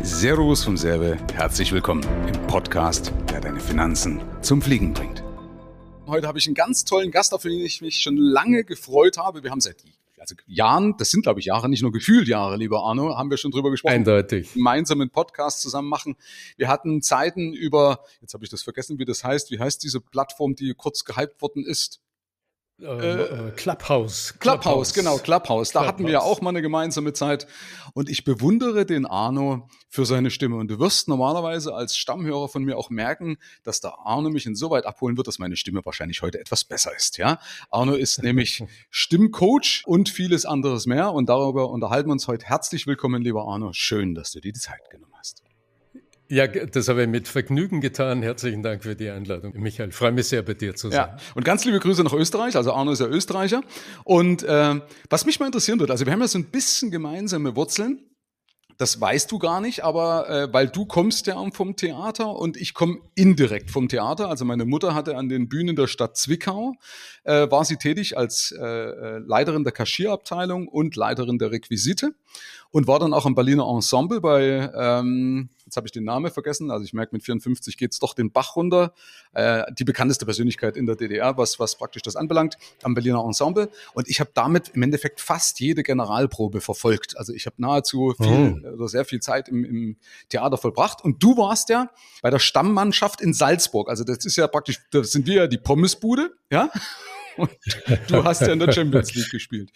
Servus vom Serve, herzlich willkommen im Podcast, der deine Finanzen zum Fliegen bringt. Heute habe ich einen ganz tollen Gast, auf den ich mich schon lange gefreut habe. Wir haben seit Jahren, das sind glaube ich Jahre, nicht nur gefühlt Jahre, lieber Arno, haben wir schon drüber gesprochen. Eindeutig. Gemeinsam einen Podcast zusammen machen. Wir hatten Zeiten über, jetzt habe ich das vergessen, wie das heißt. Wie heißt diese Plattform, die kurz gehypt worden ist? Clubhouse. Genau, Clubhouse. Da hatten wir ja auch mal eine gemeinsame Zeit. Und ich bewundere den Arno für seine Stimme. Und du wirst normalerweise als Stammhörer von mir auch merken, dass der Arno mich insoweit abholen wird, dass meine Stimme wahrscheinlich heute etwas besser ist. Ja, Arno ist nämlich Stimmcoach und vieles anderes mehr. Und darüber unterhalten wir uns heute. Herzlich willkommen, lieber Arno. Schön, dass du dir die Zeit genommen hast. Ja, das habe ich mit Vergnügen getan. Herzlichen Dank für die Einladung, Michael. Freue mich sehr, bei dir zu sein. Ja, und ganz liebe Grüße nach Österreich. Also Arno ist ja Österreicher. Und was mich mal interessieren wird, also wir haben ja so ein bisschen gemeinsame Wurzeln. Das weißt du gar nicht, aber weil du kommst ja vom Theater und ich komme indirekt vom Theater. Also meine Mutter hatte an den Bühnen der Stadt Zwickau, war sie tätig als Leiterin der Kaschierabteilung und Leiterin der Requisite und war dann auch am Berliner Ensemble bei, jetzt habe ich den Namen vergessen, also ich merke, mit 54 geht's doch den Bach runter, die bekannteste Persönlichkeit in der DDR, was praktisch das anbelangt, am Berliner Ensemble. Und ich habe damit im Endeffekt fast jede Generalprobe verfolgt. Also ich habe nahezu oder sehr viel Zeit im Theater vollbracht. Und du warst ja bei der Stammmannschaft in Salzburg. Also das ist ja praktisch, das sind wir ja die Pommesbude, ja? Und du hast ja in der Champions League gespielt.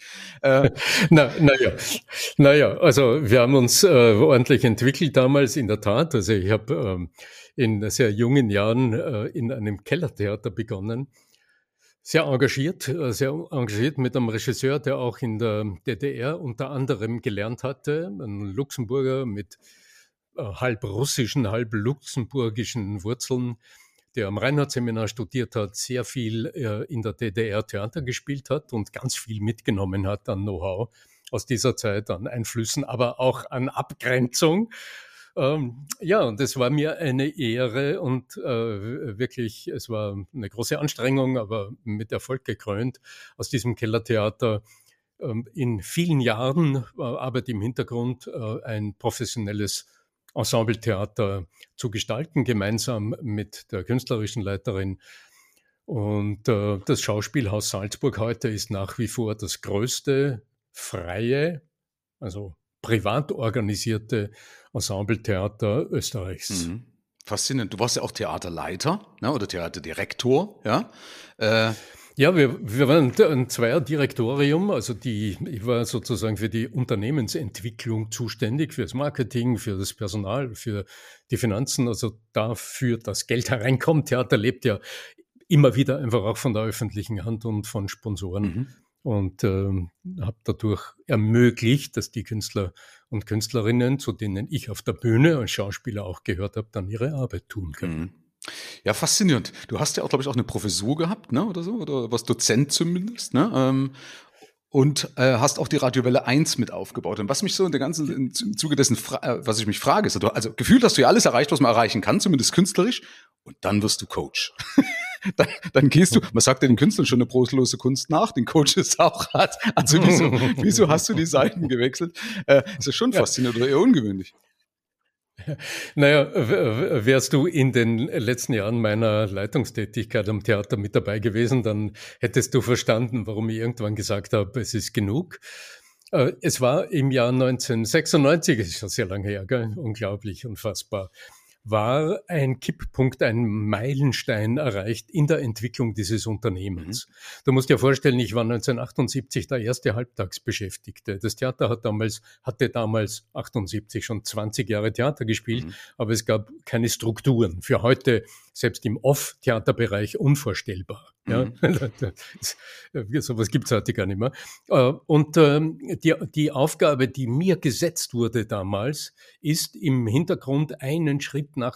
Naja, also wir haben uns ordentlich entwickelt damals, in der Tat. Also ich habe in sehr jungen Jahren in einem Kellertheater begonnen. Sehr engagiert mit einem Regisseur, der auch in der DDR unter anderem gelernt hatte, ein Luxemburger mit halb russischen, halb luxemburgischen Wurzeln, der am Reinhardt-Seminar studiert hat, sehr viel in der DDR Theater gespielt hat und ganz viel mitgenommen hat an Know-how aus dieser Zeit, an Einflüssen, aber auch an Abgrenzung. Ja, und es war mir eine Ehre und wirklich, es war eine große Anstrengung, aber mit Erfolg gekrönt, aus diesem Kellertheater in vielen Jahren Arbeit im Hintergrund ein professionelles Ensembletheater zu gestalten, gemeinsam mit der künstlerischen Leiterin. Und das Schauspielhaus Salzburg heute ist nach wie vor das größte freie, also privat organisierte Ensembletheater Österreichs. Mhm. Faszinierend. Du warst ja auch Theaterleiter, ne, oder Theaterdirektor, ja? Ja, wir waren ein Zweierdirektorium, also ich war sozusagen für die Unternehmensentwicklung zuständig, für das Marketing, für das Personal, für die Finanzen, also dafür, dass Geld hereinkommt. Theater lebt ja immer wieder einfach auch von der öffentlichen Hand und von Sponsoren und habe dadurch ermöglicht, dass die Künstler und Künstlerinnen, zu denen ich auf der Bühne als Schauspieler auch gehört habe, dann ihre Arbeit tun können. Ja, faszinierend. Du hast ja auch, glaube ich, auch eine Professur gehabt, ne, oder so, oder was Dozent zumindest, ne, und hast auch die Radiowelle 1 mit aufgebaut. Und was mich so in der ganzen, im Zuge dessen, was ich mich frage, ist, also gefühlt hast du ja alles erreicht, was man erreichen kann, zumindest künstlerisch, und dann wirst du Coach. Dann gehst du, man sagt ja den Künstlern schon eine brotlose Kunst nach, den Coaches auch hat. Also wieso hast du die Seiten gewechselt? Ist ja schon faszinierend oder eher ungewöhnlich. Naja, wärst du in den letzten Jahren meiner Leitungstätigkeit am Theater mit dabei gewesen, dann hättest du verstanden, warum ich irgendwann gesagt habe, es ist genug. Es war im Jahr 1996, das ist schon sehr lange her, gell? Unglaublich, unfassbar, war ein Kipppunkt, ein Meilenstein erreicht in der Entwicklung dieses Unternehmens. Du musst dir vorstellen, ich war 1978 der erste Halbtagsbeschäftigte. Das Theater hatte damals 78 schon 20 Jahre Theater gespielt, aber es gab keine Strukturen. Für heute, selbst im Off-Theaterbereich, unvorstellbar. Ja, sowas gibt's heute gar nicht mehr. Und die Aufgabe, die mir gesetzt wurde damals, ist im Hintergrund einen Schritt nach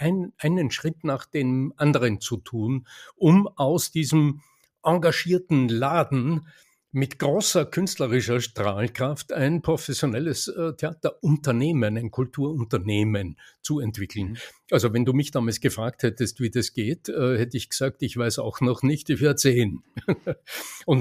dem anderen zu tun, um aus diesem engagierten Laden mit großer künstlerischer Strahlkraft ein professionelles Theaterunternehmen, ein Kulturunternehmen zu entwickeln. Also wenn du mich damals gefragt hättest, wie das geht, hätte ich gesagt, ich weiß auch noch nicht, ich werde sehen. Und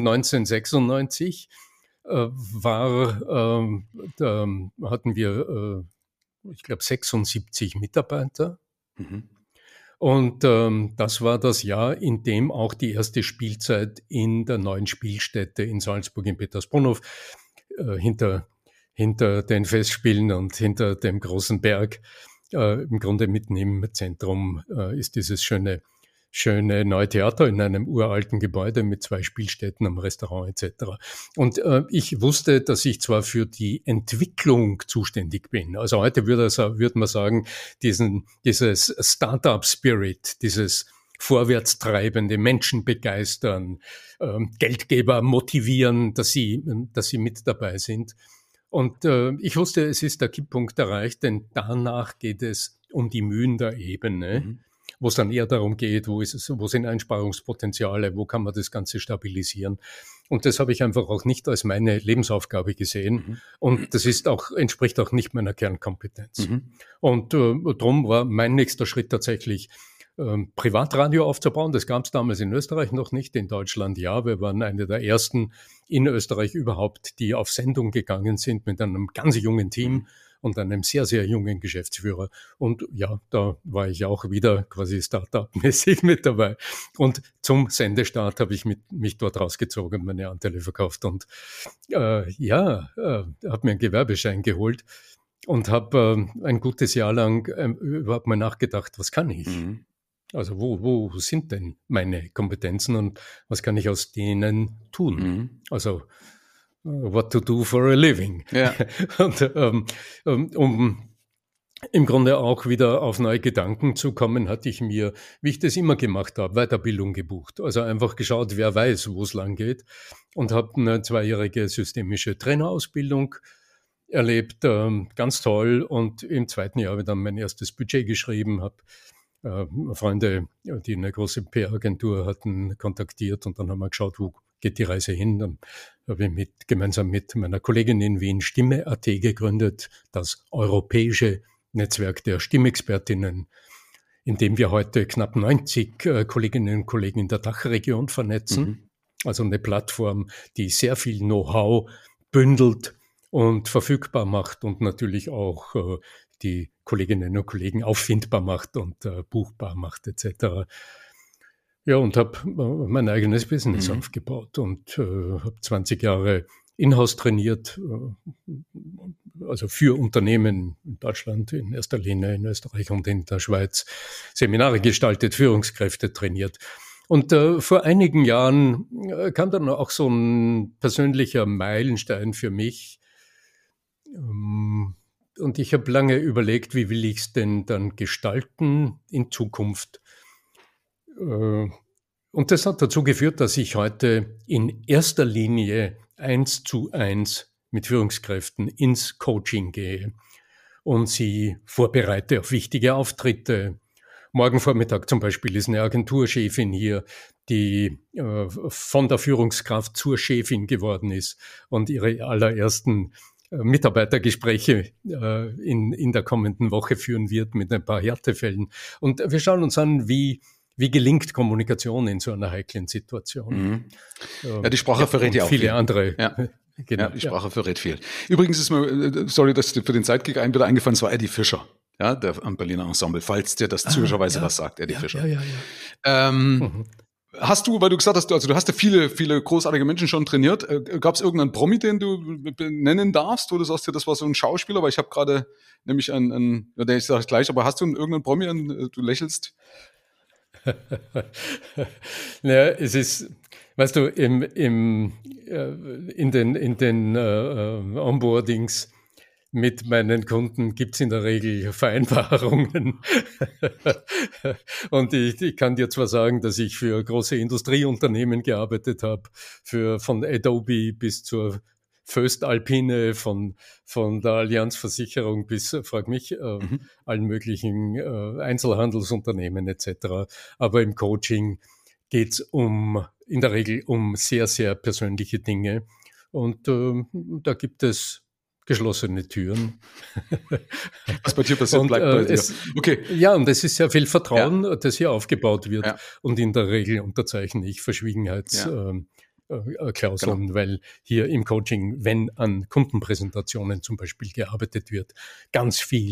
1996 hatten wir ich glaube, 76 Mitarbeiter. Mhm. Und das war das Jahr, in dem auch die erste Spielzeit in der neuen Spielstätte in Salzburg in Petersbrunnow hinter den Festspielen und hinter dem großen Berg, im Grunde mitten im Zentrum, ist dieses schöne neue Theater in einem uralten Gebäude mit 2 Spielstätten, einem Restaurant etc. Und ich wusste, dass ich zwar für die Entwicklung zuständig bin. Also heute würde man sagen, dieses Startup-Spirit, dieses vorwärtstreibende, Menschen begeistern, Geldgeber motivieren, dass sie mit dabei sind. Und ich wusste, es ist der Kipppunkt erreicht, denn danach geht es um die Mühen der Ebene, wo es dann eher darum geht, wo sind Einsparungspotenziale, wo kann man das Ganze stabilisieren. Und das habe ich einfach auch nicht als meine Lebensaufgabe gesehen. Und das entspricht auch nicht meiner Kernkompetenz. Und darum war mein nächster Schritt tatsächlich, Privatradio aufzubauen. Das gab es damals in Österreich noch nicht, in Deutschland ja. Wir waren eine der ersten in Österreich überhaupt, die auf Sendung gegangen sind mit einem ganz jungen Team und einem sehr, sehr jungen Geschäftsführer. Und ja, da war ich auch wieder quasi Startup-mäßig mit dabei. Und zum Sendestart habe ich mich dort rausgezogen, meine Anteile verkauft und habe mir einen Gewerbeschein geholt und habe ein gutes Jahr lang überhaupt mal nachgedacht, was kann ich? Also wo sind denn meine Kompetenzen und was kann ich aus denen tun? Also what to do for a living. Ja. Und um im Grunde auch wieder auf neue Gedanken zu kommen, hatte ich mir, wie ich das immer gemacht habe, Weiterbildung gebucht. Also einfach geschaut, wer weiß, wo es lang geht, und habe eine 2-jährige systemische Trainerausbildung erlebt, ganz toll. Und im 2. Jahr habe ich dann mein erstes Budget geschrieben, habe Freunde, die eine große PR-Agentur hatten, kontaktiert, und dann haben wir geschaut, wo geht die Reise hin. Dann habe ich gemeinsam mit meiner Kollegin in Wien Stimme.at gegründet, das europäische Netzwerk der Stimmexpertinnen, in dem wir heute knapp 90 Kolleginnen und Kollegen in der Dachregion vernetzen. Also eine Plattform, die sehr viel Know-how bündelt und verfügbar macht und natürlich auch die Kolleginnen und Kollegen auffindbar macht und buchbar macht etc. Ja, und habe mein eigenes Business aufgebaut und habe 20 Jahre in-house trainiert, also für Unternehmen in Deutschland in erster Linie, in Österreich und in der Schweiz, Seminare gestaltet, Führungskräfte trainiert. Und vor einigen Jahren kam dann auch so ein persönlicher Meilenstein für mich. Und ich habe lange überlegt, wie will ich es denn dann gestalten in Zukunft. Und das hat dazu geführt, dass ich heute in erster Linie 1:1 mit Führungskräften ins Coaching gehe und sie vorbereite auf wichtige Auftritte. Morgen Vormittag zum Beispiel ist eine Agenturchefin hier, die von der Führungskraft zur Chefin geworden ist und ihre allerersten Mitarbeitergespräche in der kommenden Woche führen wird mit ein paar Härtefällen. Und wir schauen uns an, wie gelingt Kommunikation in so einer heiklen Situation. Ja, die Sprache verrät ja auch viele viel. andere. Ja. Genau, ja, die Sprache verrät viel. Übrigens ist mir, sorry, dass für den Sidekick wieder eingefallen, es war Eddie Fischer, ja, der am Berliner Ensemble, falls dir das zufälligerweise was sagt, Eddie Fischer. Hast du, weil du gesagt hast, also du hast ja viele großartige Menschen schon trainiert, gab es irgendeinen Promi, den du nennen darfst, wo du sagst, ja, das war so ein Schauspieler, weil ich habe gerade nämlich ich sage gleich, aber hast du irgendeinen Promi, du lächelst? Naja, es ist, weißt du, in den Onboardings mit meinen Kunden gibt's in der Regel Vereinbarungen. Und ich kann dir zwar sagen, dass ich für große Industrieunternehmen gearbeitet habe, von Adobe bis zur Föstalpine, von der Allianz Versicherung bis, frag mich, allen möglichen Einzelhandelsunternehmen etc. Aber im Coaching geht's in der Regel um sehr, sehr persönliche Dinge. Und da gibt es geschlossene Türen. Was bei dir passiert, bleibt bei dir. Okay. Ja, und es ist sehr viel Vertrauen, das hier aufgebaut wird. Ja. Und in der Regel unterzeichne ich Verschwiegenheitsklauseln, weil hier im Coaching, wenn an Kundenpräsentationen zum Beispiel gearbeitet wird, ganz viel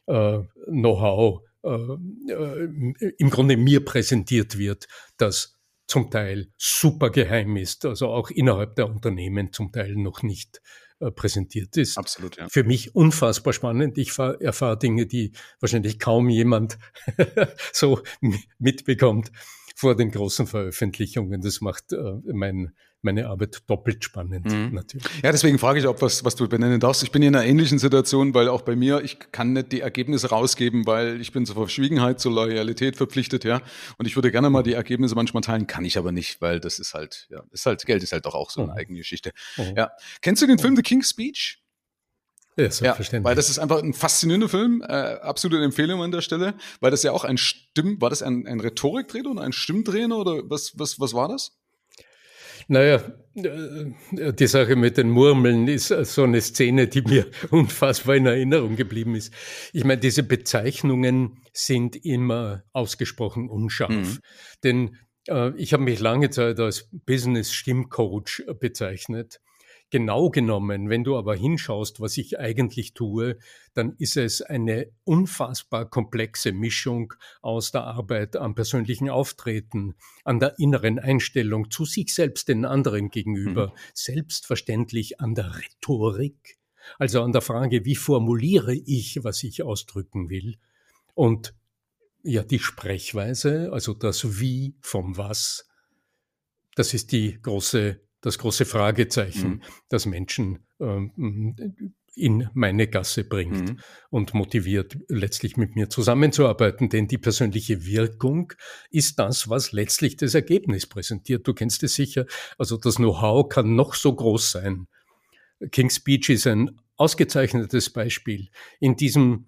Know-how im Grunde mir präsentiert wird, das zum Teil super geheim ist, also auch innerhalb der Unternehmen zum Teil noch nicht präsentiert ist. Absolut, ja. Für mich unfassbar spannend. Ich erfahre Dinge, die wahrscheinlich kaum jemand so mitbekommt vor den großen Veröffentlichungen. Das macht meine Arbeit doppelt spannend, natürlich. Ja, deswegen frage ich, ob was du benennen darfst. Ich bin in einer ähnlichen Situation, weil auch bei mir, ich kann nicht die Ergebnisse rausgeben, weil ich bin zur Verschwiegenheit, zur Loyalität verpflichtet, ja. Und ich würde gerne mal die Ergebnisse manchmal teilen, kann ich aber nicht, weil das ist halt, Geld ist halt doch auch so eine eigene Geschichte. Ja. Kennst du den Film The King's Speech? Ja, selbstverständlich. Ja, weil das ist einfach ein faszinierender Film, absolute Empfehlung an der Stelle, weil das ja auch war das ein Rhetoriktrainer oder ein Stimmtrainer oder was war das? Naja, die Sache mit den Murmeln ist so eine Szene, die mir unfassbar in Erinnerung geblieben ist. Ich meine, diese Bezeichnungen sind immer ausgesprochen unscharf. Denn ich habe mich lange Zeit als Business-Stimmcoach bezeichnet. Genau genommen, wenn du aber hinschaust, was ich eigentlich tue, dann ist es eine unfassbar komplexe Mischung aus der Arbeit am persönlichen Auftreten, an der inneren Einstellung zu sich selbst, den anderen gegenüber, selbstverständlich an der Rhetorik, also an der Frage, wie formuliere ich, was ich ausdrücken will, und ja, die Sprechweise, also das Wie vom Was, das ist das große Fragezeichen, das Menschen in meine Gasse bringt und motiviert, letztlich mit mir zusammenzuarbeiten. Denn die persönliche Wirkung ist das, was letztlich das Ergebnis präsentiert. Du kennst es sicher. Also das Know-how kann noch so groß sein. King's Speech ist ein ausgezeichnetes Beispiel. In diesem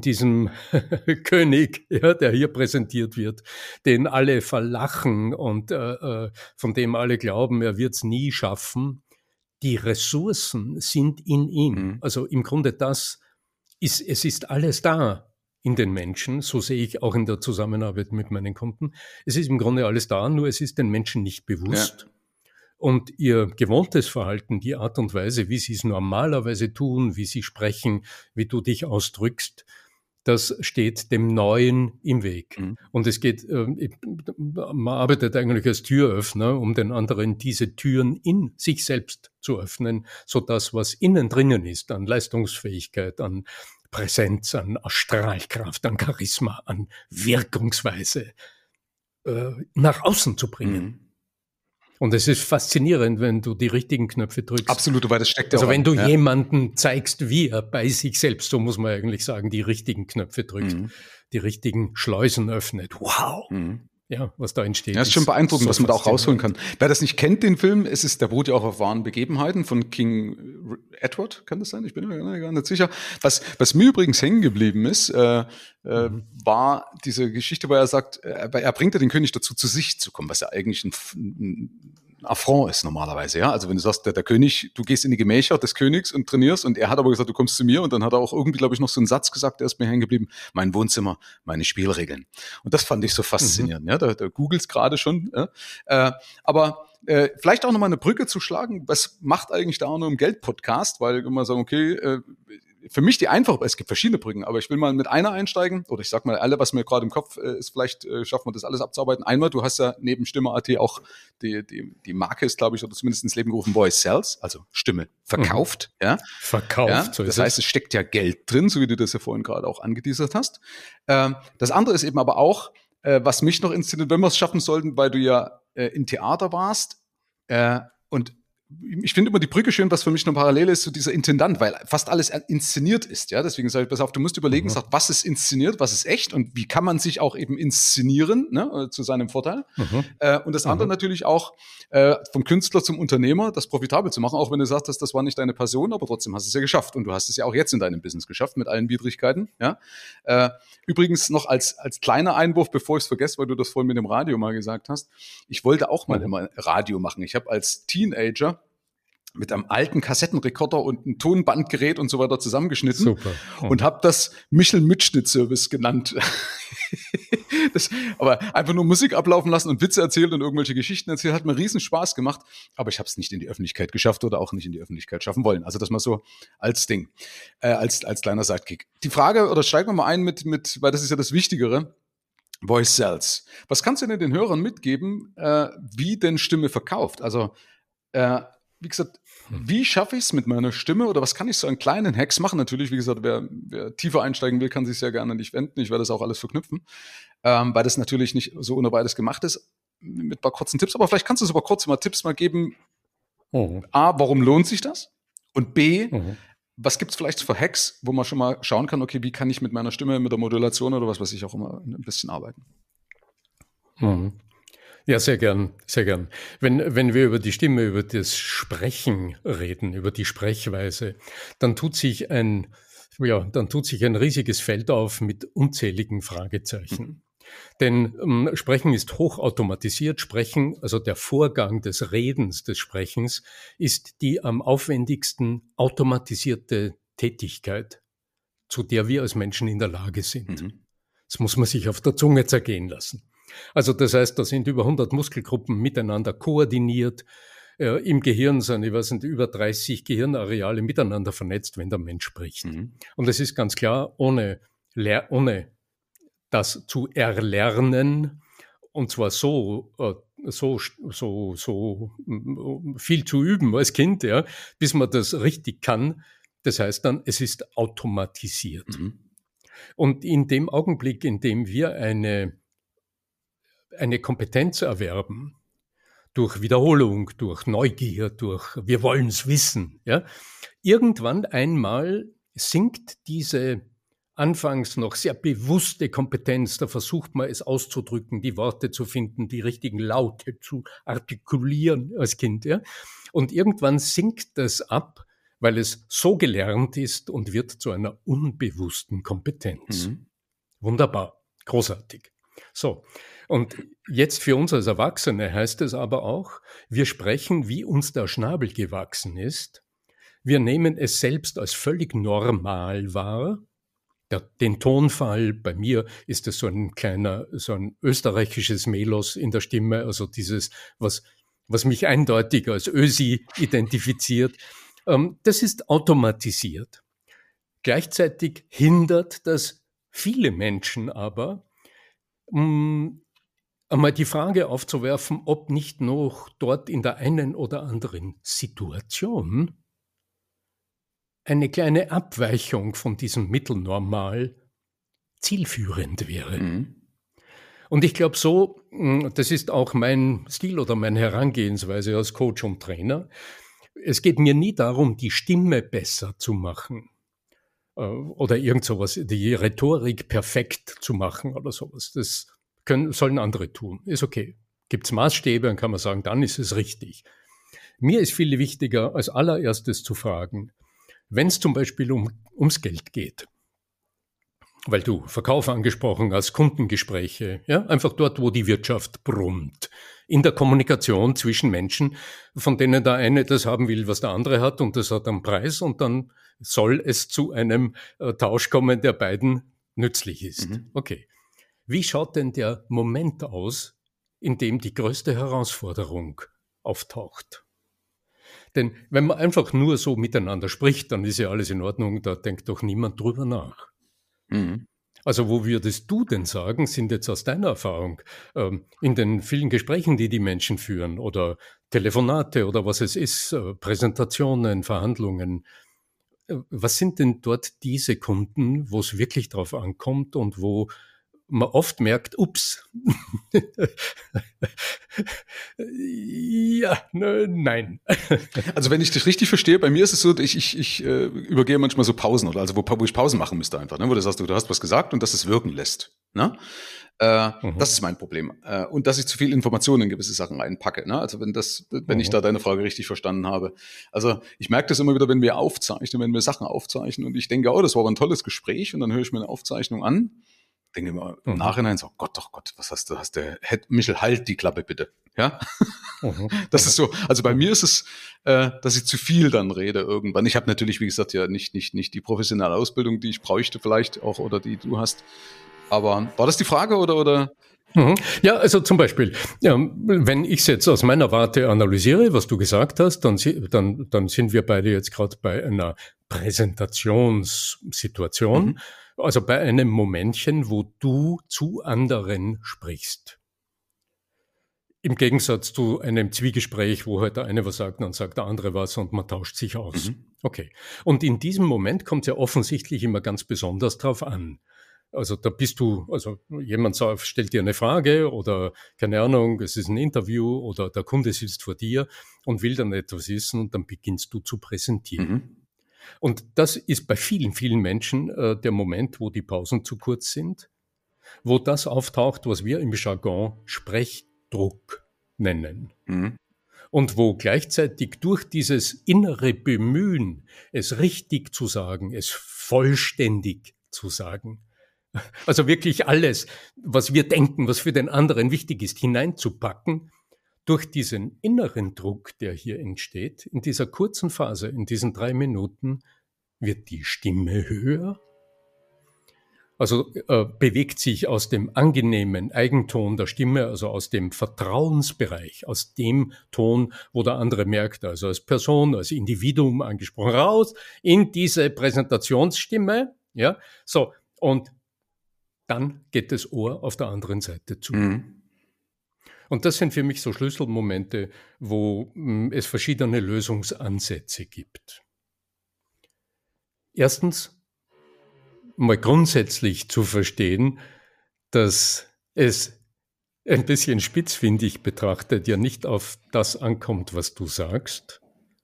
König, ja, der hier präsentiert wird, den alle verlachen und von dem alle glauben, er wird's nie schaffen. Die Ressourcen sind in ihm. Also im Grunde es ist alles da in den Menschen. So sehe ich auch in der Zusammenarbeit mit meinen Kunden. Es ist im Grunde alles da, nur es ist den Menschen nicht bewusst. Ja. Und ihr gewohntes Verhalten, die Art und Weise, wie sie es normalerweise tun, wie sie sprechen, wie du dich ausdrückst, das steht dem Neuen im Weg. Und es geht, man arbeitet eigentlich als Türöffner, um den anderen diese Türen in sich selbst zu öffnen, so das, was innen drinnen ist, an Leistungsfähigkeit, an Präsenz, an Strahlkraft, an Charisma, an Wirkungsweise, nach außen zu bringen. Und es ist faszinierend, wenn du die richtigen Knöpfe drückst. Absolut, weil das steckt ja auch. Also wenn du jemanden zeigst, wie er bei sich selbst, so muss man eigentlich sagen, die richtigen Knöpfe drückt, die richtigen Schleusen öffnet. Wow! Ja, was da entsteht. Ja, ist schon beeindruckend, so was man da auch rausholen kann. Wer das nicht kennt, den Film, der beruht ja auch auf wahren Begebenheiten von King Edward, kann das sein? Ich bin mir gar nicht sicher. Was mir übrigens hängen geblieben ist, war diese Geschichte, wo er sagt, er bringt ja den König dazu, zu sich zu kommen, was ja eigentlich ein Affront ist normalerweise, ja. Also wenn du sagst, der König, du gehst in die Gemächer des Königs und trainierst, und er hat aber gesagt, du kommst zu mir, und dann hat er auch irgendwie, glaube ich, noch so einen Satz gesagt, der ist mir hängen geblieben: mein Wohnzimmer, meine Spielregeln. Und das fand ich so faszinierend, ja. Da googelst gerade schon, ja. Aber vielleicht auch nochmal eine Brücke zu schlagen, was macht eigentlich der Arno im Geld-Podcast? Weil immer sagen, okay, für mich es gibt verschiedene Brücken, aber ich will mal mit einer einsteigen, oder ich sag mal alle, was mir gerade im Kopf ist, vielleicht schaffen wir das alles abzuarbeiten. Einmal, du hast ja neben Stimme.at auch die Marke ist, glaube ich, oder zumindest ins Leben gerufen, Voice Sells, also Stimme verkauft. Ja? Verkauft, ja? so ist das heißt, es steckt ja Geld drin, so wie du das ja vorhin gerade auch angeteasert hast. Das andere ist eben aber auch, was mich noch inszeniert, wenn wir es schaffen sollten, weil du ja im Theater warst, und ich finde immer die Brücke schön, was für mich eine Parallele ist zu dieser Intendant, weil fast alles inszeniert ist, ja. Deswegen sage ich, pass auf, du musst überlegen, was ist inszeniert, was ist echt, und wie kann man sich auch eben inszenieren, ne, zu seinem Vorteil. Und das andere natürlich auch, vom Künstler zum Unternehmer, das profitabel zu machen, auch wenn du sagst, das war nicht deine Passion, aber trotzdem hast du es ja geschafft, und du hast es ja auch jetzt in deinem Business geschafft, mit allen Widrigkeiten, ja. Übrigens noch als kleiner Einwurf, bevor ich es vergesse, weil du das vorhin mit dem Radio mal gesagt hast, ich wollte auch mal immer Radio machen. Ich habe als Teenager mit einem alten Kassettenrekorder und einem Tonbandgerät und so weiter zusammengeschnitten. Super. Und habe das Michel-Mitschnitt-Service genannt. Aber einfach nur Musik ablaufen lassen und Witze erzählt und irgendwelche Geschichten erzählt, hat mir riesen Spaß gemacht. Aber ich habe es nicht in die Öffentlichkeit geschafft oder auch nicht in die Öffentlichkeit schaffen wollen. Also das mal so als Ding, als kleiner Sidekick. Die Frage, oder steigen wir mal ein mit, weil das ist ja das Wichtigere, Voice Sells. Was kannst du denn den Hörern mitgeben, wie denn Stimme verkauft? Also, wie gesagt, wie schaffe ich es mit meiner Stimme oder was kann ich so an kleinen Hacks machen? Natürlich, wie gesagt, wer tiefer einsteigen will, kann sich sehr gerne an dich wenden. Ich werde das auch alles verknüpfen, weil das natürlich nicht so ohne beides gemacht ist, mit ein paar kurzen Tipps. Aber vielleicht kannst du aber kurz mal Tipps mal geben. A, warum lohnt sich das? Und B, was gibt es vielleicht für Hacks, wo man schon mal schauen kann, okay, wie kann ich mit meiner Stimme, mit der Modulation oder was weiß ich auch immer ein bisschen arbeiten? Ja, sehr gern, sehr gern. Wenn wir über die Stimme, über das Sprechen reden, über die Sprechweise, dann tut sich ein riesiges Feld auf mit unzähligen Fragezeichen. Denn Sprechen ist hochautomatisiert. Sprechen, also der Vorgang des Redens, des Sprechens, ist die am aufwendigsten automatisierte Tätigkeit, zu der wir als Menschen in der Lage sind. Das muss man sich auf der Zunge zergehen lassen. Also das heißt, da sind über 100 Muskelgruppen miteinander koordiniert. Im Gehirn sind, ich weiß nicht, über 30 Gehirnareale miteinander vernetzt, wenn der Mensch spricht. Und es ist ganz klar, ohne das zu erlernen, und zwar so viel zu üben als Kind, ja, bis man das richtig kann. Das heißt dann, es ist automatisiert. Und in dem Augenblick, in dem wir eine Kompetenz erwerben, durch Wiederholung, durch Neugier, durch wir wollen's wissen, ja, irgendwann einmal sinkt diese anfangs noch sehr bewusste Kompetenz, da versucht man es auszudrücken, die Worte zu finden, die richtigen Laute zu artikulieren als Kind, ja. Und irgendwann sinkt das ab, weil es so gelernt ist und wird zu einer unbewussten Kompetenz. Wunderbar, großartig. So, und jetzt für uns als Erwachsene heißt es aber auch, wir sprechen, wie uns der Schnabel gewachsen ist. Wir nehmen es selbst als völlig normal wahr. Den Tonfall, bei mir ist es so ein österreichisches Melos in der Stimme, also dieses, was mich eindeutig als Ösi identifiziert. Das ist automatisiert. Gleichzeitig hindert das viele Menschen aber, einmal die Frage aufzuwerfen, ob nicht noch dort in der einen oder anderen Situation eine kleine Abweichung von diesem Mittelnormal zielführend wäre. Und ich glaube das ist auch mein Stil oder meine Herangehensweise als Coach und Trainer. Es geht mir nie darum, die Stimme besser zu machen oder irgend sowas, die Rhetorik perfekt zu machen oder sowas. Das sollen andere tun. Ist okay. Gibt's Maßstäbe, dann kann man sagen, dann ist es richtig. Mir ist viel wichtiger, als allererstes zu fragen, wenn es zum Beispiel ums Geld geht, weil du Verkauf angesprochen hast, Kundengespräche, ja, einfach dort, wo die Wirtschaft brummt, in der Kommunikation zwischen Menschen, von denen der eine das haben will, was der andere hat und das hat einen Preis und dann soll es zu einem Tausch kommen, der beiden nützlich ist. Okay. Wie schaut denn der Moment aus, in dem die größte Herausforderung auftaucht? Denn wenn man einfach nur so miteinander spricht, dann ist ja alles in Ordnung, da denkt doch niemand drüber nach. Also wo würdest du denn sagen, sind jetzt aus deiner Erfahrung in den vielen Gesprächen, die Menschen führen oder Telefonate oder was es ist, Präsentationen, Verhandlungen, was sind denn dort die Sekunden, wo es wirklich drauf ankommt und wo man oft merkt, ups, ja, nein. Also wenn ich dich richtig verstehe, bei mir ist es so, ich übergehe manchmal so Pausen, oder also wo ich Pausen machen müsste einfach, ne? Wo du sagst, du hast was gesagt und dass es wirken lässt. Ne? Das ist mein Problem. Und dass ich zu viel Informationen in gewisse Sachen reinpacke. Ne? Also wenn ich da deine Frage richtig verstanden habe. Also ich merke das immer wieder, wenn wir Sachen aufzeichnen und ich denke, oh, das war aber ein tolles Gespräch und dann höre ich mir eine Aufzeichnung an, denke immer im Nachhinein so, oh Gott, was hast du, Michel, halt die Klappe bitte. Ja? Das ist so, also bei mir ist es, dass ich zu viel dann rede irgendwann. Ich habe natürlich, wie gesagt, ja nicht die professionelle Ausbildung, die ich bräuchte vielleicht auch oder die du hast. Aber war das die Frage oder? Ja, also zum Beispiel, wenn ich es jetzt aus meiner Warte analysiere, was du gesagt hast, dann sind wir beide jetzt gerade bei einer Präsentationssituation, also bei einem Momentchen, wo du zu anderen sprichst. Im Gegensatz zu einem Zwiegespräch, wo halt der eine was sagt, dann sagt der andere was und man tauscht sich aus. Okay. Und in diesem Moment kommt es ja offensichtlich immer ganz besonders drauf an. Also da also jemand stellt dir eine Frage oder keine Ahnung, es ist ein Interview oder der Kunde sitzt vor dir und will dann etwas wissen und dann beginnst du zu präsentieren. Und das ist bei vielen, vielen Menschen der Moment, wo die Pausen zu kurz sind, wo das auftaucht, was wir im Jargon Sprechdruck nennen. Und wo gleichzeitig durch dieses innere Bemühen, es richtig zu sagen, es vollständig zu sagen, also wirklich alles, was wir denken, was für den anderen wichtig ist, hineinzupacken, durch diesen inneren Druck, der hier entsteht, in dieser kurzen Phase, in diesen 3 Minuten, wird die Stimme höher. Also bewegt sich aus dem angenehmen Eigenton der Stimme, also aus dem Vertrauensbereich, aus dem Ton, wo der andere merkt, also als Person, als Individuum angesprochen, raus in diese Präsentationsstimme, ja, so, und dann geht das Ohr auf der anderen Seite zu. Und das sind für mich so Schlüsselmomente, wo es verschiedene Lösungsansätze gibt. Erstens, mal grundsätzlich zu verstehen, dass es ein bisschen spitzfindig betrachtet ja nicht auf das ankommt, was du sagst,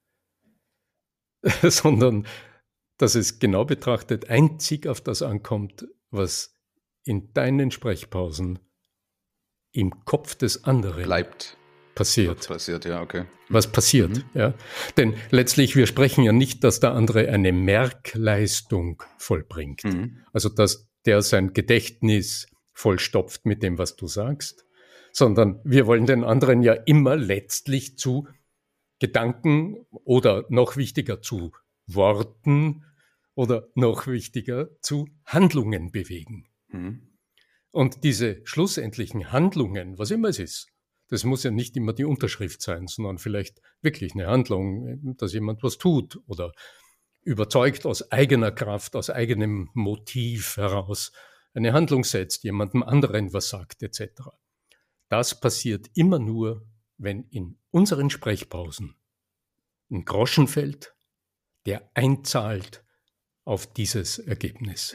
sondern dass es genau betrachtet einzig auf das ankommt, was in deinen Sprechpausen im Kopf des anderen passiert. Ja, okay. Was passiert, ja. Denn letztlich, wir sprechen ja nicht, dass der andere eine Merkleistung vollbringt. Also, dass der sein Gedächtnis vollstopft mit dem, was du sagst, sondern wir wollen den anderen ja immer letztlich zu Gedanken oder noch wichtiger zu Worten oder noch wichtiger zu Handlungen bewegen. Und diese schlussendlichen Handlungen, was immer es ist, das muss ja nicht immer die Unterschrift sein, sondern vielleicht wirklich eine Handlung, dass jemand was tut oder überzeugt aus eigener Kraft, aus eigenem Motiv heraus eine Handlung setzt, jemandem anderen was sagt, etc. Das passiert immer nur, wenn in unseren Sprechpausen ein Groschen fällt, der einzahlt auf dieses Ergebnis.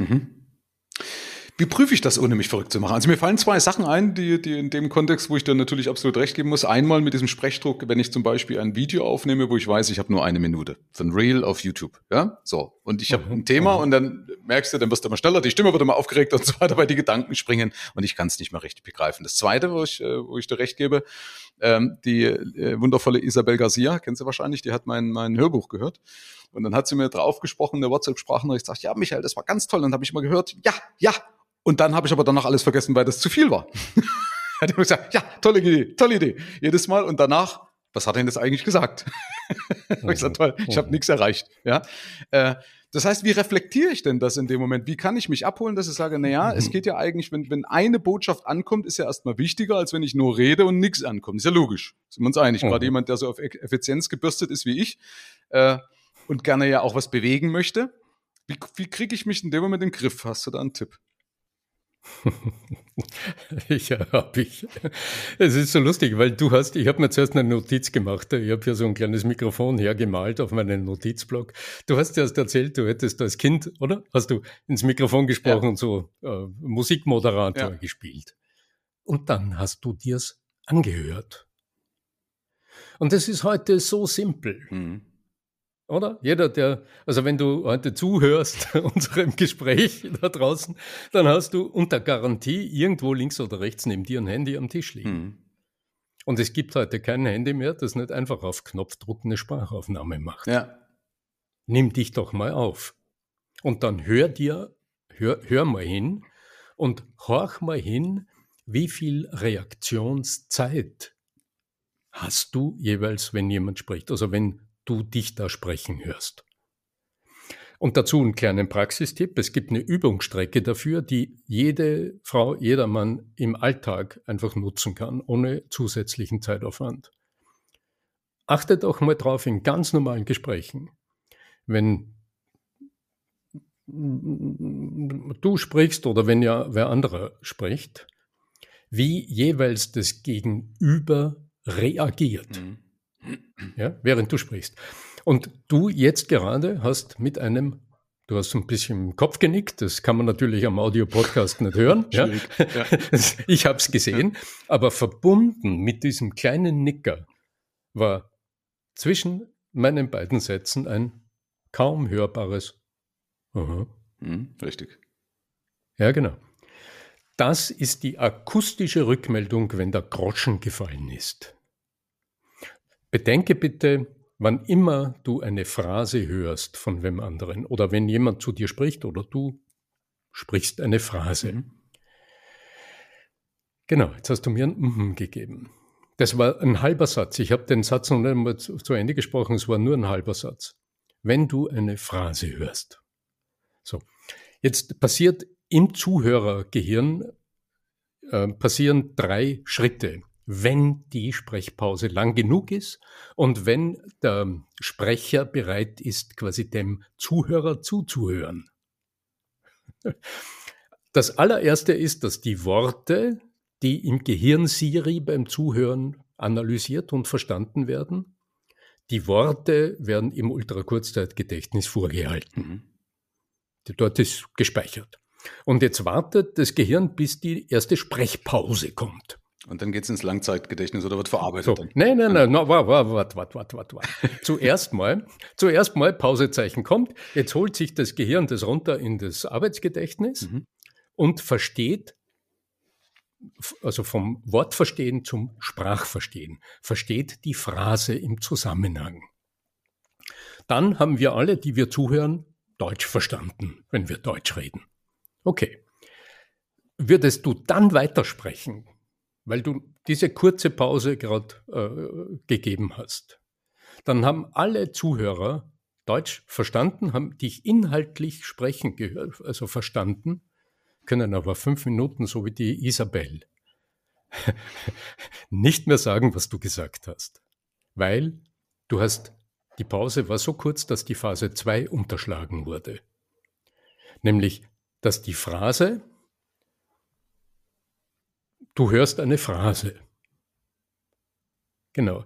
Wie prüfe ich das, ohne mich verrückt zu machen? Also mir fallen 2 Sachen ein, die in dem Kontext, wo ich dir natürlich absolut recht geben muss. Einmal mit diesem Sprechdruck, wenn ich zum Beispiel ein Video aufnehme, wo ich weiß, ich habe nur 1 Minute. Für ein Reel auf YouTube. Ja, so. Und ich habe ein Thema und dann merkst du, dann wirst du immer schneller, die Stimme wird immer aufgeregt und so weiter, weil die Gedanken springen und ich kann es nicht mehr richtig begreifen. Das Zweite, wo ich dir recht gebe, die wundervolle Isabel Garcia, kennst du wahrscheinlich, die hat mein Hörbuch gehört. Und dann hat sie mir drauf gesprochen in der WhatsApp-Sprachnachricht, sagt, ja, Michael, das war ganz toll. Und dann habe ich immer gehört, ja. Und dann habe ich aber danach alles vergessen, weil das zu viel war. Hat immer gesagt, ja, tolle Idee. Jedes Mal und danach, was hat er denn das eigentlich gesagt? Ich gesagt, toll, ich habe nichts erreicht. Ja. Das heißt, wie reflektiere ich denn das in dem Moment? Wie kann ich mich abholen, dass ich sage, es geht ja eigentlich, wenn eine Botschaft ankommt, ist ja erstmal wichtiger, als wenn ich nur rede und nichts ankommt. Ist ja logisch. Sind wir uns einig. Gerade jemand, der so auf Effizienz gebürstet ist wie ich und gerne ja auch was bewegen möchte. Wie kriege ich mich in dem Moment in den Griff? Hast du da einen Tipp? Habe ich. Es ist so lustig, weil ich habe mir zuerst eine Notiz gemacht. Ich habe hier so ein kleines Mikrofon hergemalt auf meinen Notizblock. Du hast erst erzählt, du hättest als Kind, oder? Hast du ins Mikrofon gesprochen und so Musikmoderator gespielt. Und dann hast du dir's angehört. Und das ist heute so simpel. Oder? Also wenn du heute zuhörst unserem Gespräch da draußen, dann hast du unter Garantie irgendwo links oder rechts neben dir ein Handy am Tisch liegen. Und es gibt heute kein Handy mehr, das nicht einfach auf Knopfdruck eine Sprachaufnahme macht. Ja. Nimm dich doch mal auf. Und dann hör mal hin und horch mal hin, wie viel Reaktionszeit hast du jeweils, wenn jemand spricht, also wenn du dich da sprechen hörst. Und dazu einen kleinen Praxistipp. Es gibt eine Übungsstrecke dafür, die jede Frau, jeder Mann im Alltag einfach nutzen kann, ohne zusätzlichen Zeitaufwand. Achtet auch mal drauf in ganz normalen Gesprächen. Wenn du sprichst oder wenn ja wer anderer spricht, wie jeweils das Gegenüber reagiert, ja, während du sprichst. Und du jetzt gerade hast du hast ein bisschen im Kopf genickt, das kann man natürlich am Audio-Podcast nicht hören. Ja? Ja. Ich habe es gesehen, aber verbunden mit diesem kleinen Nicker war zwischen meinen beiden Sätzen ein kaum hörbares Aha. Richtig. Ja, genau. Das ist die akustische Rückmeldung, wenn der Groschen gefallen ist. Bedenke bitte, wann immer du eine Phrase hörst von wem anderen oder wenn jemand zu dir spricht oder du sprichst eine Phrase. Genau, jetzt hast du mir ein gegeben. Das war ein halber Satz. Ich habe den Satz noch nicht einmal zu Ende gesprochen, es war nur ein halber Satz. Wenn du eine Phrase hörst. So, jetzt passiert im Zuhörergehirn passieren 3 Schritte, wenn die Sprechpause lang genug ist und wenn der Sprecher bereit ist, quasi dem Zuhörer zuzuhören. Das allererste ist, dass die Worte, die im Gehirn Siri beim Zuhören analysiert und verstanden werden, die Worte werden im Ultrakurzzeitgedächtnis vorgehalten. Dort ist gespeichert. Und jetzt wartet das Gehirn, bis die erste Sprechpause kommt. Und dann geht es ins Langzeitgedächtnis oder wird verarbeitet? So. Nein, warte. Zuerst mal Pausezeichen kommt. Jetzt holt sich das Gehirn das runter in das Arbeitsgedächtnis und versteht, also vom Wortverstehen zum Sprachverstehen, versteht die Phrase im Zusammenhang. Dann haben wir alle, die wir zuhören, Deutsch verstanden, wenn wir Deutsch reden. Okay. Würdest du dann weitersprechen, weil du diese kurze Pause gerade gegeben hast, dann haben alle Zuhörer Deutsch verstanden, haben dich inhaltlich sprechen gehört, also verstanden, können aber 5 Minuten, so wie die Isabel, nicht mehr sagen, was du gesagt hast. Weil die Pause war so kurz, dass die Phase 2 unterschlagen wurde. Nämlich, dass die Phrase, du hörst eine Phrase. Genau.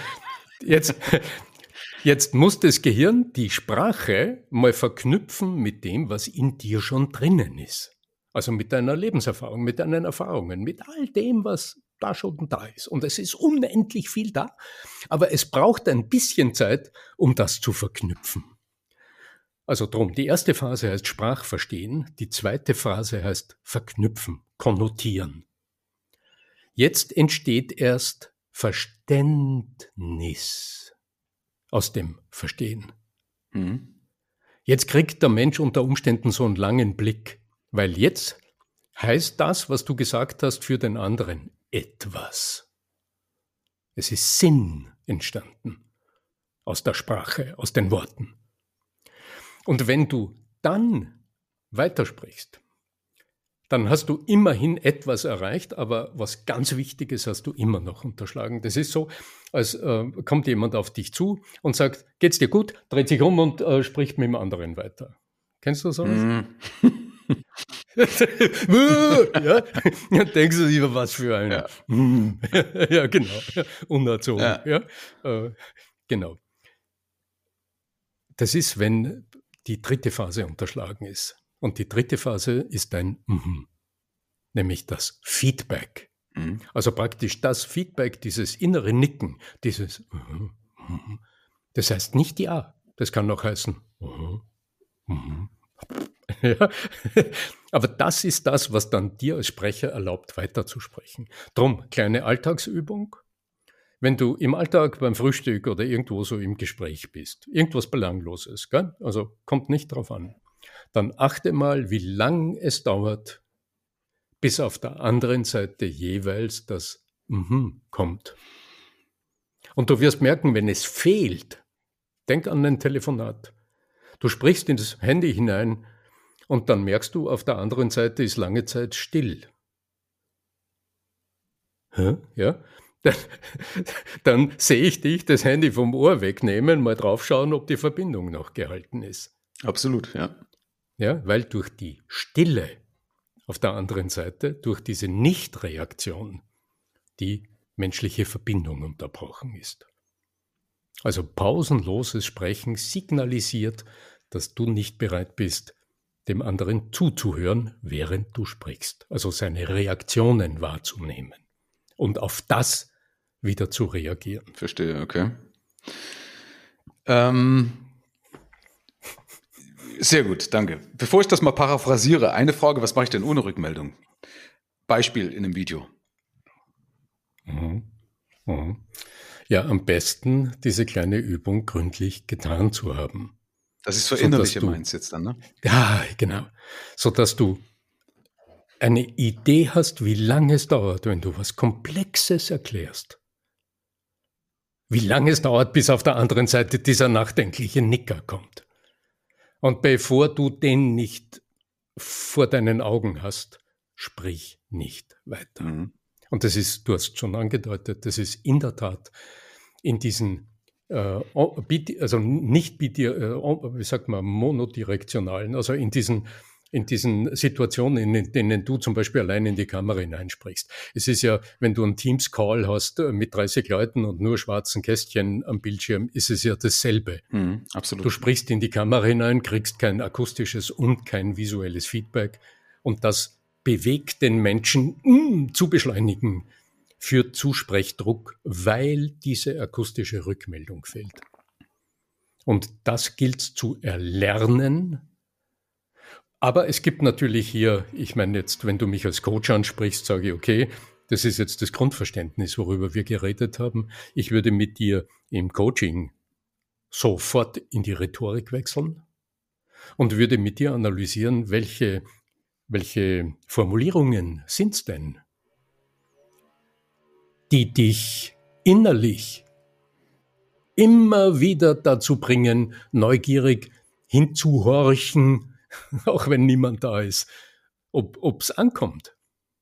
Jetzt muss das Gehirn die Sprache mal verknüpfen mit dem, was in dir schon drinnen ist. Also mit deiner Lebenserfahrung, mit deinen Erfahrungen, mit all dem, was da schon da ist. Und es ist unendlich viel da, aber es braucht ein bisschen Zeit, um das zu verknüpfen. Also drum, die erste Phase heißt Sprachverstehen, die zweite Phase heißt Verknüpfen, konnotieren. Jetzt entsteht erst Verständnis aus dem Verstehen. Jetzt kriegt der Mensch unter Umständen so einen langen Blick, weil jetzt heißt das, was du gesagt hast, für den anderen etwas. Es ist Sinn entstanden aus der Sprache, aus den Worten. Und wenn du dann weitersprichst, dann hast du immerhin etwas erreicht, aber was ganz Wichtiges hast du immer noch unterschlagen. Das ist so, als kommt jemand auf dich zu und sagt, geht's dir gut, dreht sich um und spricht mit dem anderen weiter. Kennst du sowas? Ja, denkst du lieber, was für einer. Ja, ja genau. Unerzogen. Ja. Genau. Das ist, wenn die dritte Phase unterschlagen ist. Und die dritte Phase ist ein nämlich das Feedback. Also praktisch das Feedback, dieses innere Nicken, dieses das heißt nicht ja, das kann auch heißen ja. Aber das ist das, was dann dir als Sprecher erlaubt, weiterzusprechen. Drum, kleine Alltagsübung. Wenn du im Alltag beim Frühstück oder irgendwo so im Gespräch bist, irgendwas Belangloses, gell? Also kommt nicht drauf an, dann achte mal, wie lang es dauert, bis auf der anderen Seite jeweils das kommt. Und du wirst merken, wenn es fehlt, denk an ein Telefonat, Du sprichst in das Handy hinein und dann merkst du, auf der anderen Seite ist lange Zeit still. Ja? Dann, dann sehe ich dich das Handy vom Ohr wegnehmen, mal draufschauen, ob die Verbindung noch gehalten ist. Absolut, ja. Ja, weil durch die Stille auf der anderen Seite, durch diese Nichtreaktion, die menschliche Verbindung unterbrochen ist. Also pausenloses Sprechen signalisiert, dass du nicht bereit bist, dem anderen zuzuhören, während du sprichst. Also seine Reaktionen wahrzunehmen und auf das wieder zu reagieren. Verstehe, okay. Sehr gut, danke. Bevor ich das mal paraphrasiere, eine Frage, was mache ich denn ohne Rückmeldung? Beispiel in einem Video. Ja, am besten diese kleine Übung gründlich getan zu haben. Das ist verinnerliche meinst jetzt dann, ne? Ja, genau. Sodass du eine Idee hast, wie lange es dauert, wenn du was Komplexes erklärst. Wie lange es dauert, bis auf der anderen Seite dieser nachdenkliche Nicker kommt. Und bevor du den nicht vor deinen Augen hast, sprich nicht weiter. Mhm. Und das ist, du hast schon angedeutet, das ist in der Tat in diesen, also nicht wie sagt man, monodirektionalen, also in diesen Situationen, in denen du zum Beispiel allein in die Kamera hineinsprichst. Es ist ja, wenn du einen Teams-Call hast mit 30 Leuten und nur schwarzen Kästchen am Bildschirm, ist es ja dasselbe. Absolut. Du sprichst in die Kamera hinein, kriegst kein akustisches und kein visuelles Feedback und das bewegt den Menschen zu beschleunigen, führt zu Sprechdruck, weil diese akustische Rückmeldung fehlt. Und das gilt zu erlernen. Aber es gibt natürlich hier, ich meine jetzt, wenn du mich als Coach ansprichst, sage ich, okay, das ist jetzt das Grundverständnis, worüber wir geredet haben. Ich würde mit dir im Coaching sofort in die Rhetorik wechseln und würde mit dir analysieren, welche Formulierungen sind's denn, die dich innerlich immer wieder dazu bringen, neugierig hinzuhorchen, auch wenn niemand da ist, ob's ankommt.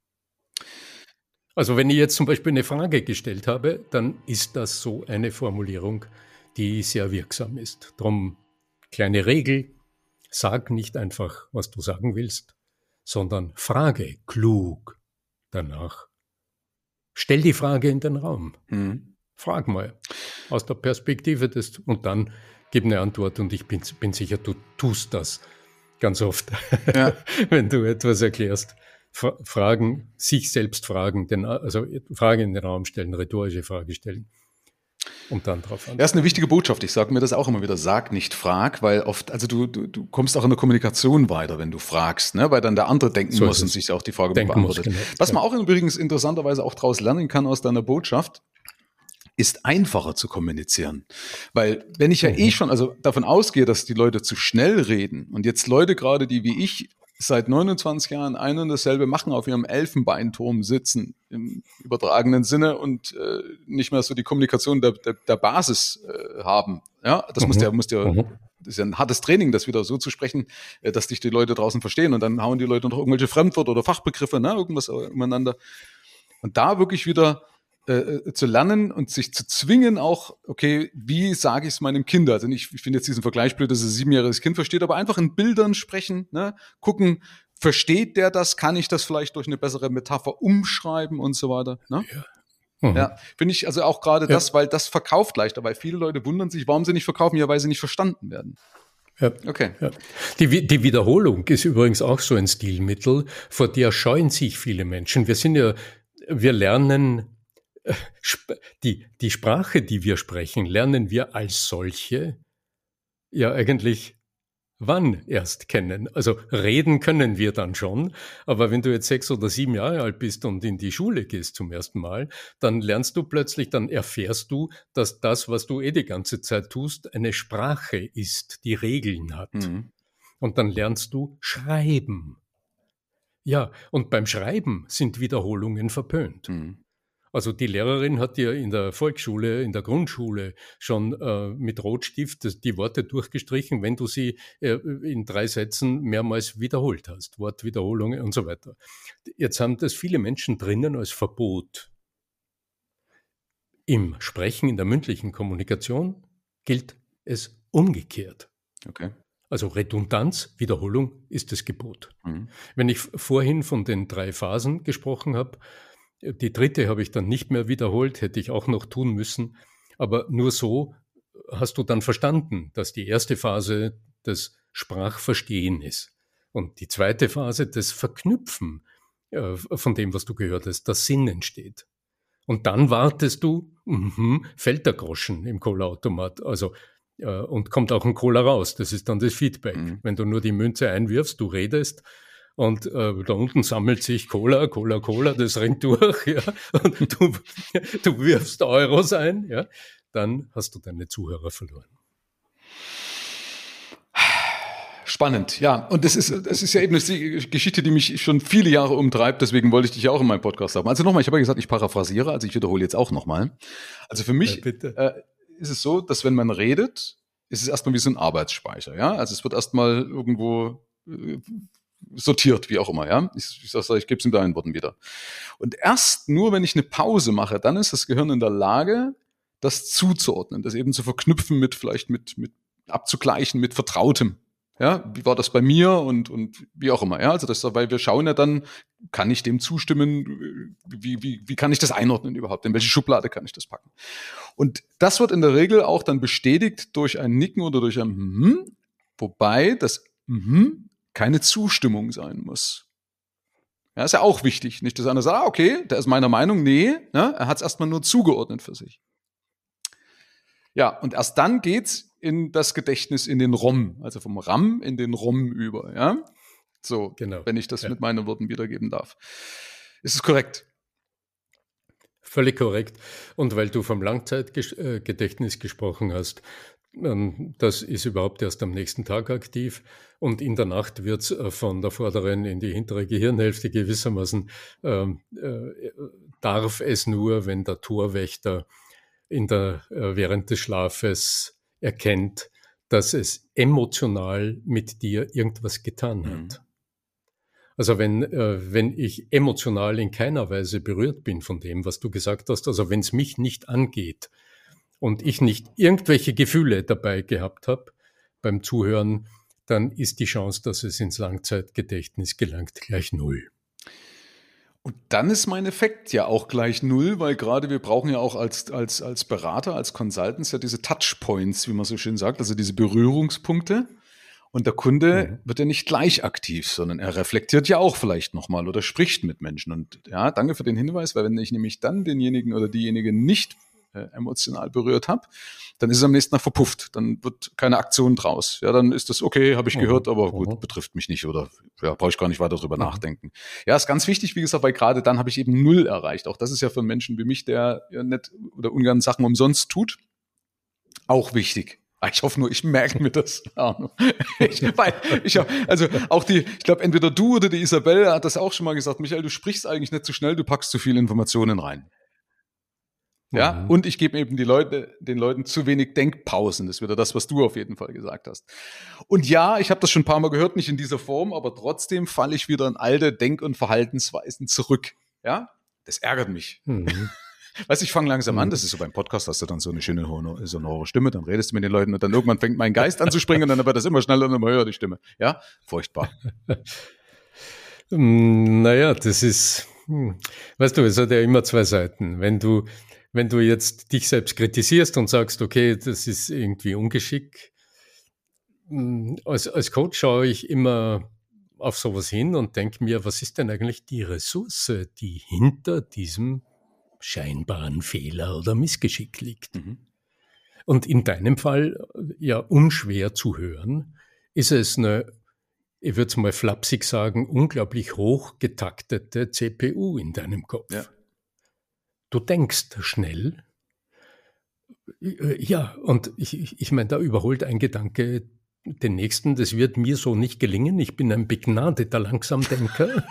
Also wenn ich jetzt zum Beispiel eine Frage gestellt habe, dann ist das so eine Formulierung, die sehr wirksam ist. Drum kleine Regel, sag nicht einfach, was du sagen willst, sondern frage klug danach. Stell die Frage in den Raum. Frag mal aus der Perspektive des und dann gib eine Antwort und ich bin sicher, du tust das ganz oft, ja. Wenn du etwas erklärst. Fragen, sich selbst fragen, also Frage in den Raum stellen, rhetorische Frage stellen. Und dann drauf an. Ja, ist eine wichtige Botschaft. Ich sage mir das auch immer wieder, sag nicht frag, weil oft, also du kommst auch in der Kommunikation weiter, wenn du fragst, ne? Weil dann der andere denken so muss und sich auch die Frage beantwortet. Genau. Was man auch übrigens interessanterweise auch daraus lernen kann aus deiner Botschaft, ist einfacher zu kommunizieren. Weil wenn ich ja schon also davon ausgehe, dass die Leute zu schnell reden und jetzt Leute gerade, die wie ich seit 29 Jahren ein und dasselbe machen, auf ihrem Elfenbeinturm sitzen, im übertragenen Sinne und nicht mehr so die Kommunikation der Basis haben. Ja, das das ist ja ein hartes Training, das wieder so zu sprechen, dass dich die Leute draußen verstehen und dann hauen die Leute noch irgendwelche Fremdwörter oder Fachbegriffe, ne, irgendwas umeinander. Und da wirklich wieder zu lernen und sich zu zwingen auch, okay, wie sage ich es meinem Kind? Also ich finde jetzt diesen Vergleich blöd, dass ein 7-jähriges Kind versteht, aber einfach in Bildern sprechen, ne? Gucken, versteht der das? Kann ich das vielleicht durch eine bessere Metapher umschreiben und so weiter? Ne? Ja. Ja, finde ich also auch gerade das, weil das verkauft leichter, weil viele Leute wundern sich, warum sie nicht verkaufen, ja, weil sie nicht verstanden werden. Ja. Okay. Ja. Die Wiederholung ist übrigens auch so ein Stilmittel, vor der scheuen sich viele Menschen. Wir lernen die Sprache, die wir sprechen, lernen wir als solche ja eigentlich wann erst kennen. Also reden können wir dann schon, aber wenn du jetzt 6 oder 7 Jahre alt bist und in die Schule gehst zum ersten Mal, dann dann erfährst du, dass das, was du die ganze Zeit tust, eine Sprache ist, die Regeln hat. Und dann lernst du schreiben. Ja, und beim Schreiben sind Wiederholungen verpönt. Also die Lehrerin hat dir in der Volksschule, in der Grundschule schon mit Rotstift die Worte durchgestrichen, wenn du sie in 3 Sätzen mehrmals wiederholt hast, Wortwiederholungen und so weiter. Jetzt haben das viele Menschen drinnen als Verbot. Im Sprechen, in der mündlichen Kommunikation gilt es umgekehrt. Okay. Also Redundanz, Wiederholung ist das Gebot. Mhm. Wenn ich vorhin von den 3 Phasen gesprochen habe, die 3. habe ich dann nicht mehr wiederholt, hätte ich auch noch tun müssen. Aber nur so hast du dann verstanden, dass die 1. Phase das Sprachverstehen ist. Und die 2. Phase das Verknüpfen von dem, was du gehört hast, das Sinn entsteht. Und dann wartest du, fällt der Groschen im Cola-Automat. Also und kommt auch ein Cola raus. Das ist dann das Feedback. Mhm. Wenn du nur die Münze einwirfst, du redest, und da unten sammelt sich Cola, das rennt durch, ja, und du wirfst Euros ein, ja, dann hast du deine Zuhörer verloren. Spannend, ja. Und das ist ja eben die Geschichte, die mich schon viele Jahre umtreibt. Deswegen wollte ich dich auch in meinem Podcast haben. Also nochmal, ich habe ja gesagt, ich paraphrasiere, also ich wiederhole jetzt auch nochmal. Also für mich ist es so, dass wenn man redet, ist es erstmal wie so ein Arbeitsspeicher, ja. Also es wird erstmal irgendwo sortiert, wie auch immer, ja. Ich gebe es in deinen Worten wieder. Und erst nur, wenn ich eine Pause mache, dann ist das Gehirn in der Lage, das zuzuordnen, das eben zu verknüpfen mit abzugleichen mit Vertrautem. Ja, wie war das bei mir und wie auch immer, ja. Also weil wir schauen ja dann, kann ich dem zustimmen, wie kann ich das einordnen überhaupt, in welche Schublade kann ich das packen? Und das wird in der Regel auch dann bestätigt durch ein Nicken oder durch ein wobei das keine Zustimmung sein muss. Ja, ist ja auch wichtig. Nicht, dass einer sagt, okay, der ist meiner Meinung. Nee, ne, er hat es erstmal nur zugeordnet für sich. Ja, und erst dann geht's in das Gedächtnis, in den ROM, also vom RAM in den ROM über. Ja, so, genau. Wenn ich das mit meinen Worten wiedergeben darf. Ist es korrekt? Völlig korrekt. Und weil du vom Langzeitgedächtnis gesprochen hast, das ist überhaupt erst am nächsten Tag aktiv und in der Nacht wird es von der vorderen in die hintere Gehirnhälfte gewissermaßen, darf es nur, wenn der Torwächter während des Schlafes erkennt, dass es emotional mit dir irgendwas getan hat. Also wenn ich emotional in keiner Weise berührt bin von dem, was du gesagt hast, also wenn es mich nicht angeht, und ich nicht irgendwelche Gefühle dabei gehabt habe beim Zuhören, dann ist die Chance, dass es ins Langzeitgedächtnis gelangt, gleich 0. Und dann ist mein Effekt ja auch gleich 0, weil gerade wir brauchen ja auch als Berater, als Consultants ja diese Touchpoints, wie man so schön sagt, also diese Berührungspunkte. Und der Kunde wird ja nicht gleich aktiv, sondern er reflektiert ja auch vielleicht nochmal oder spricht mit Menschen. Und ja, danke für den Hinweis, weil wenn ich nämlich dann denjenigen oder diejenige nicht emotional berührt habe, dann ist es am nächsten Tag verpufft. Dann wird keine Aktion draus. Ja, dann ist das okay, habe ich gehört, aber gut, betrifft mich nicht oder ja, brauche ich gar nicht weiter drüber nachdenken. Ja, ist ganz wichtig, wie gesagt, weil gerade dann habe ich eben 0 erreicht. Auch das ist ja für einen Menschen wie mich, der ja nicht oder ungern Sachen umsonst tut, auch wichtig. Ich hoffe nur, ich merke mir das. Ich glaube, entweder du oder die Isabelle hat das auch schon mal gesagt, Michael, du sprichst eigentlich nicht zu schnell, du packst zu viele Informationen rein. Ja, und ich gebe eben den Leuten zu wenig Denkpausen. Das ist wieder das, was du auf jeden Fall gesagt hast. Und ja, ich habe das schon ein paar Mal gehört, nicht in dieser Form, aber trotzdem falle ich wieder in alte Denk- und Verhaltensweisen zurück. Ja, das ärgert mich. Weißt du, ich fange langsam an, das ist so beim Podcast, hast du dann so eine schöne sonore Stimme, dann redest du mit den Leuten und dann irgendwann fängt mein Geist an zu springen und dann wird das immer schneller und immer höher, die Stimme. Ja, furchtbar. Naja, das ist, weißt du, es hat ja immer 2 Seiten. Wenn du jetzt dich selbst kritisierst und sagst, okay, das ist irgendwie Ungeschick, als Coach schaue ich immer auf sowas hin und denke mir, was ist denn eigentlich die Ressource, die hinter diesem scheinbaren Fehler oder Missgeschick liegt? Und in deinem Fall, ja unschwer zu hören, ist es eine, ich würde es mal flapsig sagen, unglaublich hoch getaktete CPU in deinem Kopf. Ja. Du denkst schnell. Ja, und ich meine, da überholt ein Gedanke den nächsten, das wird mir so nicht gelingen. Ich bin ein begnadeter Langsamdenker.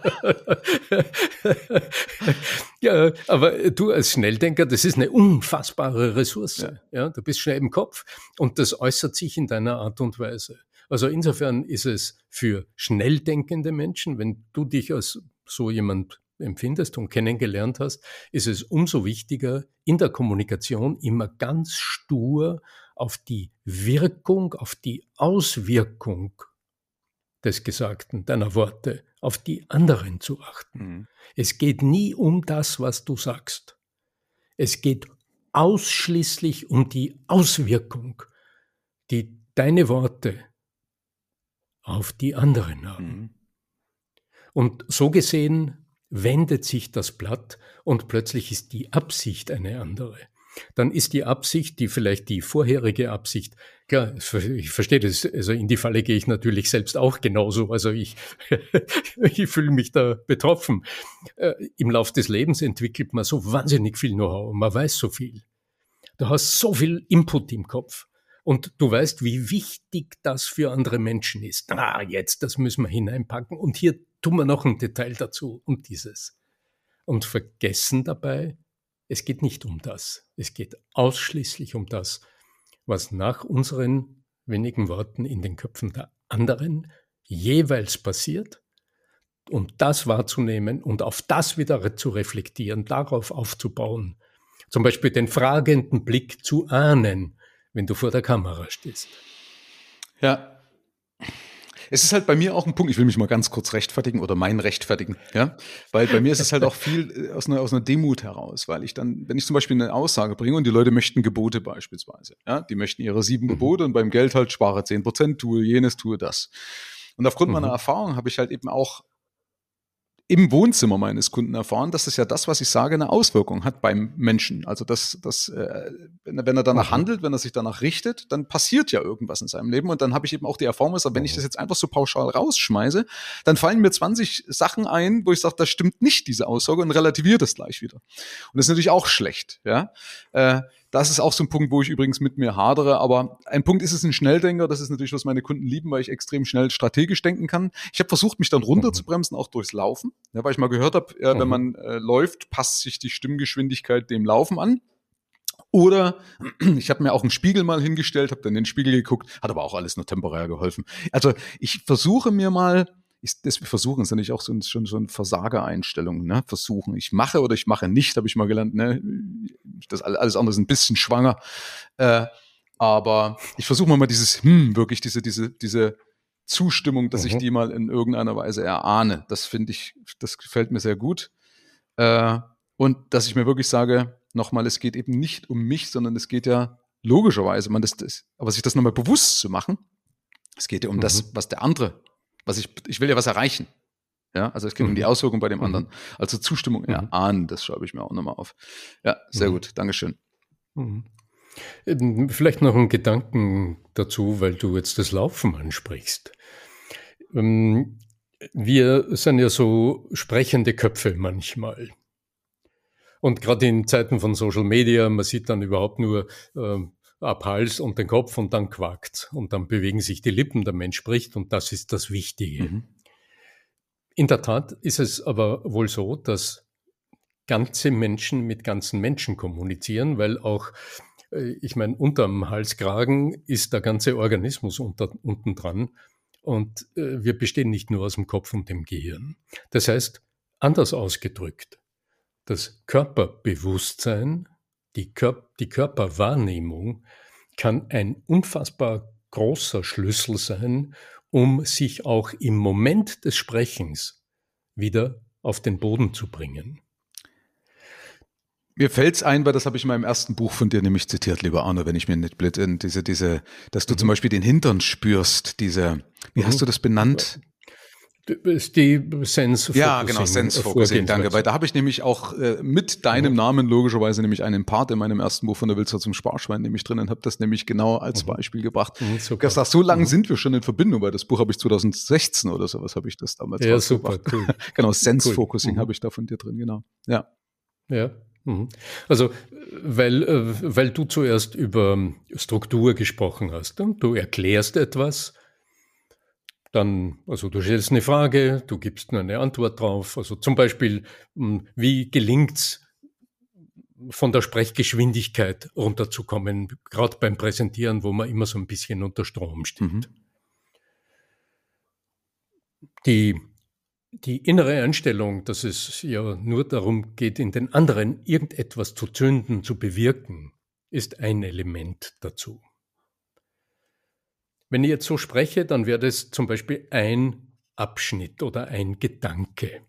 Ja, aber du als Schnelldenker, das ist eine unfassbare Ressource. Ja. Ja, du bist schnell im Kopf und das äußert sich in deiner Art und Weise. Also insofern ist es für schnell denkende Menschen, wenn du dich als so jemand empfindest und kennengelernt hast, ist es umso wichtiger, in der Kommunikation immer ganz stur auf die Wirkung, auf die Auswirkung des Gesagten, deiner Worte, auf die anderen zu achten. Mhm. Es geht nie um das, was du sagst. Es geht ausschließlich um die Auswirkung, die deine Worte auf die anderen haben. Mhm. Und so gesehen wendet sich das Blatt und plötzlich ist die Absicht eine andere. Dann ist die Absicht, die vielleicht die vorherige Absicht, klar, ich verstehe das, also in die Falle gehe ich natürlich selbst auch genauso, also ich fühle mich da betroffen. Im Lauf des Lebens entwickelt man so wahnsinnig viel Know-how und man weiß so viel. Du hast so viel Input im Kopf und du weißt, wie wichtig das für andere Menschen ist. Jetzt, das müssen wir hineinpacken und hier tun wir noch ein Detail dazu und dieses. Und vergessen dabei, es geht nicht um das. Es geht ausschließlich um das, was nach unseren wenigen Worten in den Köpfen der anderen jeweils passiert und das wahrzunehmen und auf das wieder zu reflektieren, darauf aufzubauen. Zum Beispiel den fragenden Blick zu ahnen, wenn du vor der Kamera stehst. Ja. Es ist halt bei mir auch ein Punkt, ich will mich mal ganz kurz rechtfertigen oder mein rechtfertigen, ja, weil bei mir ist es halt auch viel aus einer Demut heraus, weil ich dann, wenn ich zum Beispiel eine Aussage bringe und die Leute möchten Gebote beispielsweise, ja, die möchten ihre 7 Gebote und beim Geld halt spare 10%, tue jenes, tue das. Und aufgrund meiner Erfahrung habe ich halt eben auch im Wohnzimmer meines Kunden erfahren, dass es ja das, was ich sage, eine Auswirkung hat beim Menschen. Also wenn er danach handelt, wenn er sich danach richtet, dann passiert ja irgendwas in seinem Leben. Und dann habe ich eben auch die Erfahrung gesagt, wenn ich das jetzt einfach so pauschal rausschmeiße, dann fallen mir 20 Sachen ein, wo ich sage, das stimmt nicht, diese Aussage, und relativiert das gleich wieder. Und das ist natürlich auch schlecht. Ja, das ist auch so ein Punkt, wo ich übrigens mit mir hadere. Aber ein Punkt ist es ein Schnelldenker. Das ist natürlich, was meine Kunden lieben, weil ich extrem schnell strategisch denken kann. Ich habe versucht, mich dann runterzubremsen, auch durchs Laufen. Ja, weil ich mal gehört habe, wenn man läuft, passt sich die Stimmgeschwindigkeit dem Laufen an. Oder ich habe mir auch einen Spiegel mal hingestellt, habe dann in den Spiegel geguckt, hat aber auch alles nur temporär geholfen. Also ich versuche mir mal, versuchen ist ja nicht auch schon so eine Versagereinstellung, ne? Versuchen, ich mache oder ich mache nicht, habe ich mal gelernt, ne? Das alles andere ist ein bisschen schwanger. Aber ich versuche mal dieses, wirklich diese Zustimmung, dass ich die mal in irgendeiner Weise erahne. Das gefällt mir sehr gut. Und dass ich mir wirklich sage, nochmal, es geht eben nicht um mich, sondern es geht ja logischerweise, aber sich das nochmal bewusst zu machen, es geht ja um das, was der andere, ich will ja was erreichen. Ja, also es geht um die Auswirkung bei dem anderen. Also Zustimmung erahnen, das schreibe ich mir auch nochmal auf. Ja, sehr gut, Dankeschön. Vielleicht noch einen Gedanken dazu, weil du jetzt das Laufen ansprichst. Wir sind ja so sprechende Köpfe manchmal. Und gerade in Zeiten von Social Media, man sieht dann überhaupt nur ab Hals und den Kopf und dann quakt. Und dann bewegen sich die Lippen, der Mensch spricht und das ist das Wichtige. In der Tat ist es aber wohl so, dass ganze Menschen mit ganzen Menschen kommunizieren, weil auch, ich meine, unterm Halskragen ist der ganze Organismus unten dran und wir bestehen nicht nur aus dem Kopf und dem Gehirn. Das heißt, anders ausgedrückt, das Körperbewusstsein, die Körperwahrnehmung kann ein unfassbar großer Schlüssel sein, um sich auch im Moment des Sprechens wieder auf den Boden zu bringen. Mir fällt's ein, weil das habe ich in meinem ersten Buch von dir nämlich zitiert, lieber Arno, wenn ich mir nicht blöd bin, dass du zum Beispiel den Hintern spürst, wie hast du das benannt? Ist die Sense-Focusing. Ja, genau, Sense-Focusing, danke. Weil da habe ich nämlich auch mit deinem Namen logischerweise nämlich einen Part in meinem ersten Buch von der Wilzer zum Sparschwein nämlich drin und habe das nämlich genau als Beispiel gebracht. Ich habe gesagt, so lange sind wir schon in Verbindung, weil das Buch habe ich 2016 oder sowas habe ich das damals rausgebracht. Super, cool. Genau, Sense-Focusing habe ich da von dir drin, genau. Ja. Ja. Mhm. Also, weil du zuerst über Struktur gesprochen hast und du erklärst etwas, dann, also du stellst eine Frage, du gibst nur eine Antwort drauf. Also zum Beispiel, wie gelingt's, von der Sprechgeschwindigkeit runterzukommen, gerade beim Präsentieren, wo man immer so ein bisschen unter Strom steht. Mhm. Die, die innere Einstellung, dass es ja nur darum geht, in den anderen irgendetwas zu zünden, zu bewirken, ist ein Element dazu. Wenn ich jetzt so spreche, dann wäre das zum Beispiel ein Abschnitt oder ein Gedanke.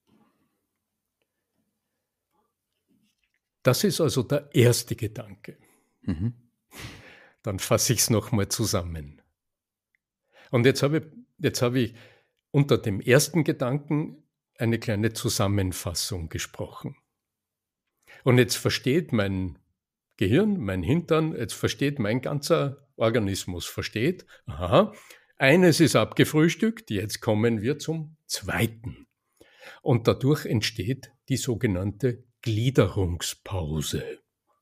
Das ist also der erste Gedanke. Mhm. Dann fasse ich es nochmal zusammen. Und jetzt habe ich unter dem ersten Gedanken eine kleine Zusammenfassung gesprochen. Und jetzt versteht mein Gehirn, mein Hintern, jetzt versteht mein ganzer Organismus, versteht, aha, eines ist abgefrühstückt, jetzt kommen wir zum zweiten. Und dadurch entsteht die sogenannte Gliederungspause.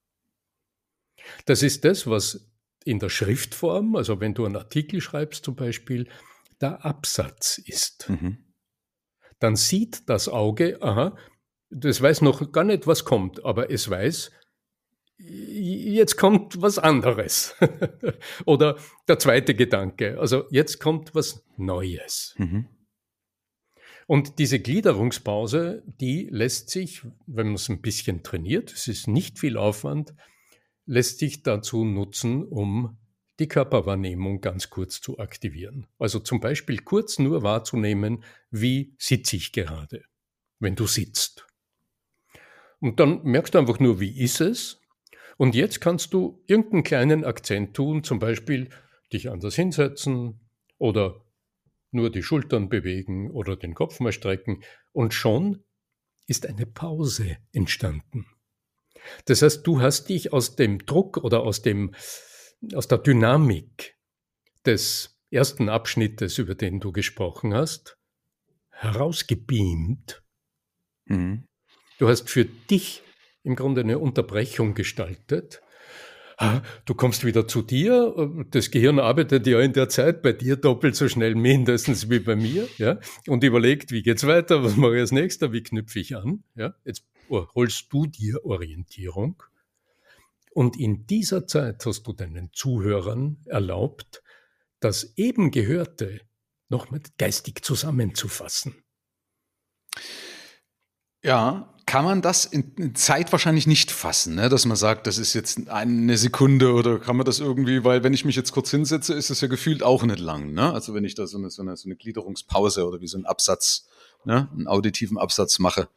Das ist das, was in der Schriftform, also wenn du einen Artikel schreibst zum Beispiel, der Absatz ist. Mhm. Dann sieht das Auge, aha, das weiß noch gar nicht, was kommt, aber es weiß, jetzt kommt was anderes. Oder der zweite Gedanke, also jetzt kommt was Neues. Mhm. Und diese Gliederungspause, die lässt sich, wenn man es ein bisschen trainiert, es ist nicht viel Aufwand, lässt sich dazu nutzen, um die Körperwahrnehmung ganz kurz zu aktivieren. Also zum Beispiel kurz nur wahrzunehmen, wie sitze ich gerade, wenn du sitzt. Und dann merkst du einfach nur, wie ist es? Und jetzt kannst du irgendeinen kleinen Akzent tun, zum Beispiel dich anders hinsetzen oder nur die Schultern bewegen oder den Kopf mal strecken. Und schon ist eine Pause entstanden. Das heißt, du hast dich aus dem Druck oder aus der Dynamik des ersten Abschnittes, über den du gesprochen hast, herausgebeamt. Mhm. Du hast für dich im Grunde eine Unterbrechung gestaltet. Du kommst wieder zu dir, das Gehirn arbeitet ja in der Zeit bei dir doppelt so schnell mindestens wie bei mir, ja, und überlegt, wie geht's weiter, was mache ich als nächster, wie knüpfe ich an, ja, jetzt holst du dir Orientierung und in dieser Zeit hast du deinen Zuhörern erlaubt, das eben Gehörte nochmal geistig zusammenzufassen. Ja, kann man das in Zeit wahrscheinlich nicht fassen, ne? Dass man sagt, das ist jetzt eine Sekunde oder kann man das irgendwie, weil wenn ich mich jetzt kurz hinsetze, ist es ja gefühlt auch nicht lang, ne? Also wenn ich da so eine Gliederungspause oder wie so einen Absatz, ne? Einen auditiven Absatz mache.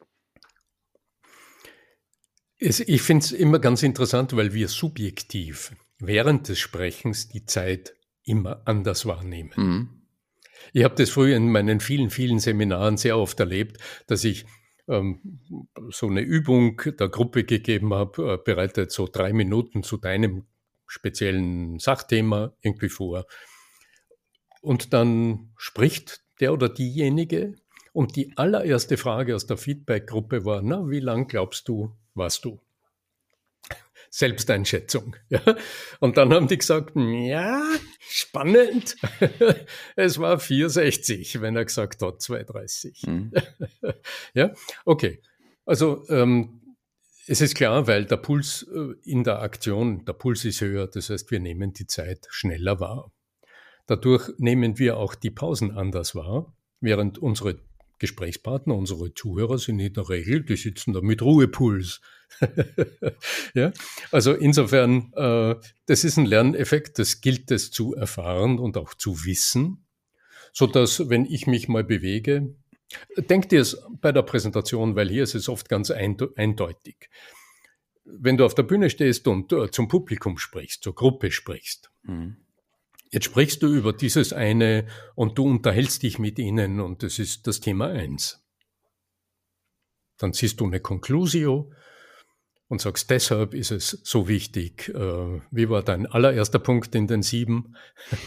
Ich finde es immer ganz interessant, weil wir subjektiv während des Sprechens die Zeit immer anders wahrnehmen. Mhm. Ich habe das früher in meinen vielen, vielen Seminaren sehr oft erlebt, dass ich so eine Übung der Gruppe gegeben habe, bereitet so 3 Minuten zu deinem speziellen Sachthema irgendwie vor. Und dann spricht der oder diejenige und die allererste Frage aus der Feedback-Gruppe war, na, wie lang glaubst du, warst du? Selbsteinschätzung. Ja. Und dann haben die gesagt, ja, spannend. Es war 4,60, wenn er gesagt hat, 2,30. Mhm. Ja, okay. Also es ist klar, weil der Puls in der Aktion, der Puls ist höher, das heißt, wir nehmen die Zeit schneller wahr. Dadurch nehmen wir auch die Pausen anders wahr, während unsere Gesprächspartner, unsere Zuhörer sind in der Regel, die sitzen da mit Ruhepuls. Ja, also insofern, das ist ein Lerneffekt, das gilt es zu erfahren und auch zu wissen, so dass, wenn ich mich mal bewege, denk dir es bei der Präsentation, weil hier ist es oft ganz eindeutig. Wenn du auf der Bühne stehst und zum Publikum sprichst, zur Gruppe sprichst, Mhm. jetzt sprichst du über dieses eine und du unterhältst dich mit ihnen und das ist das Thema 1. Dann ziehst du eine Conclusio und sagst, deshalb ist es so wichtig. Wie war dein allererster Punkt in den 7?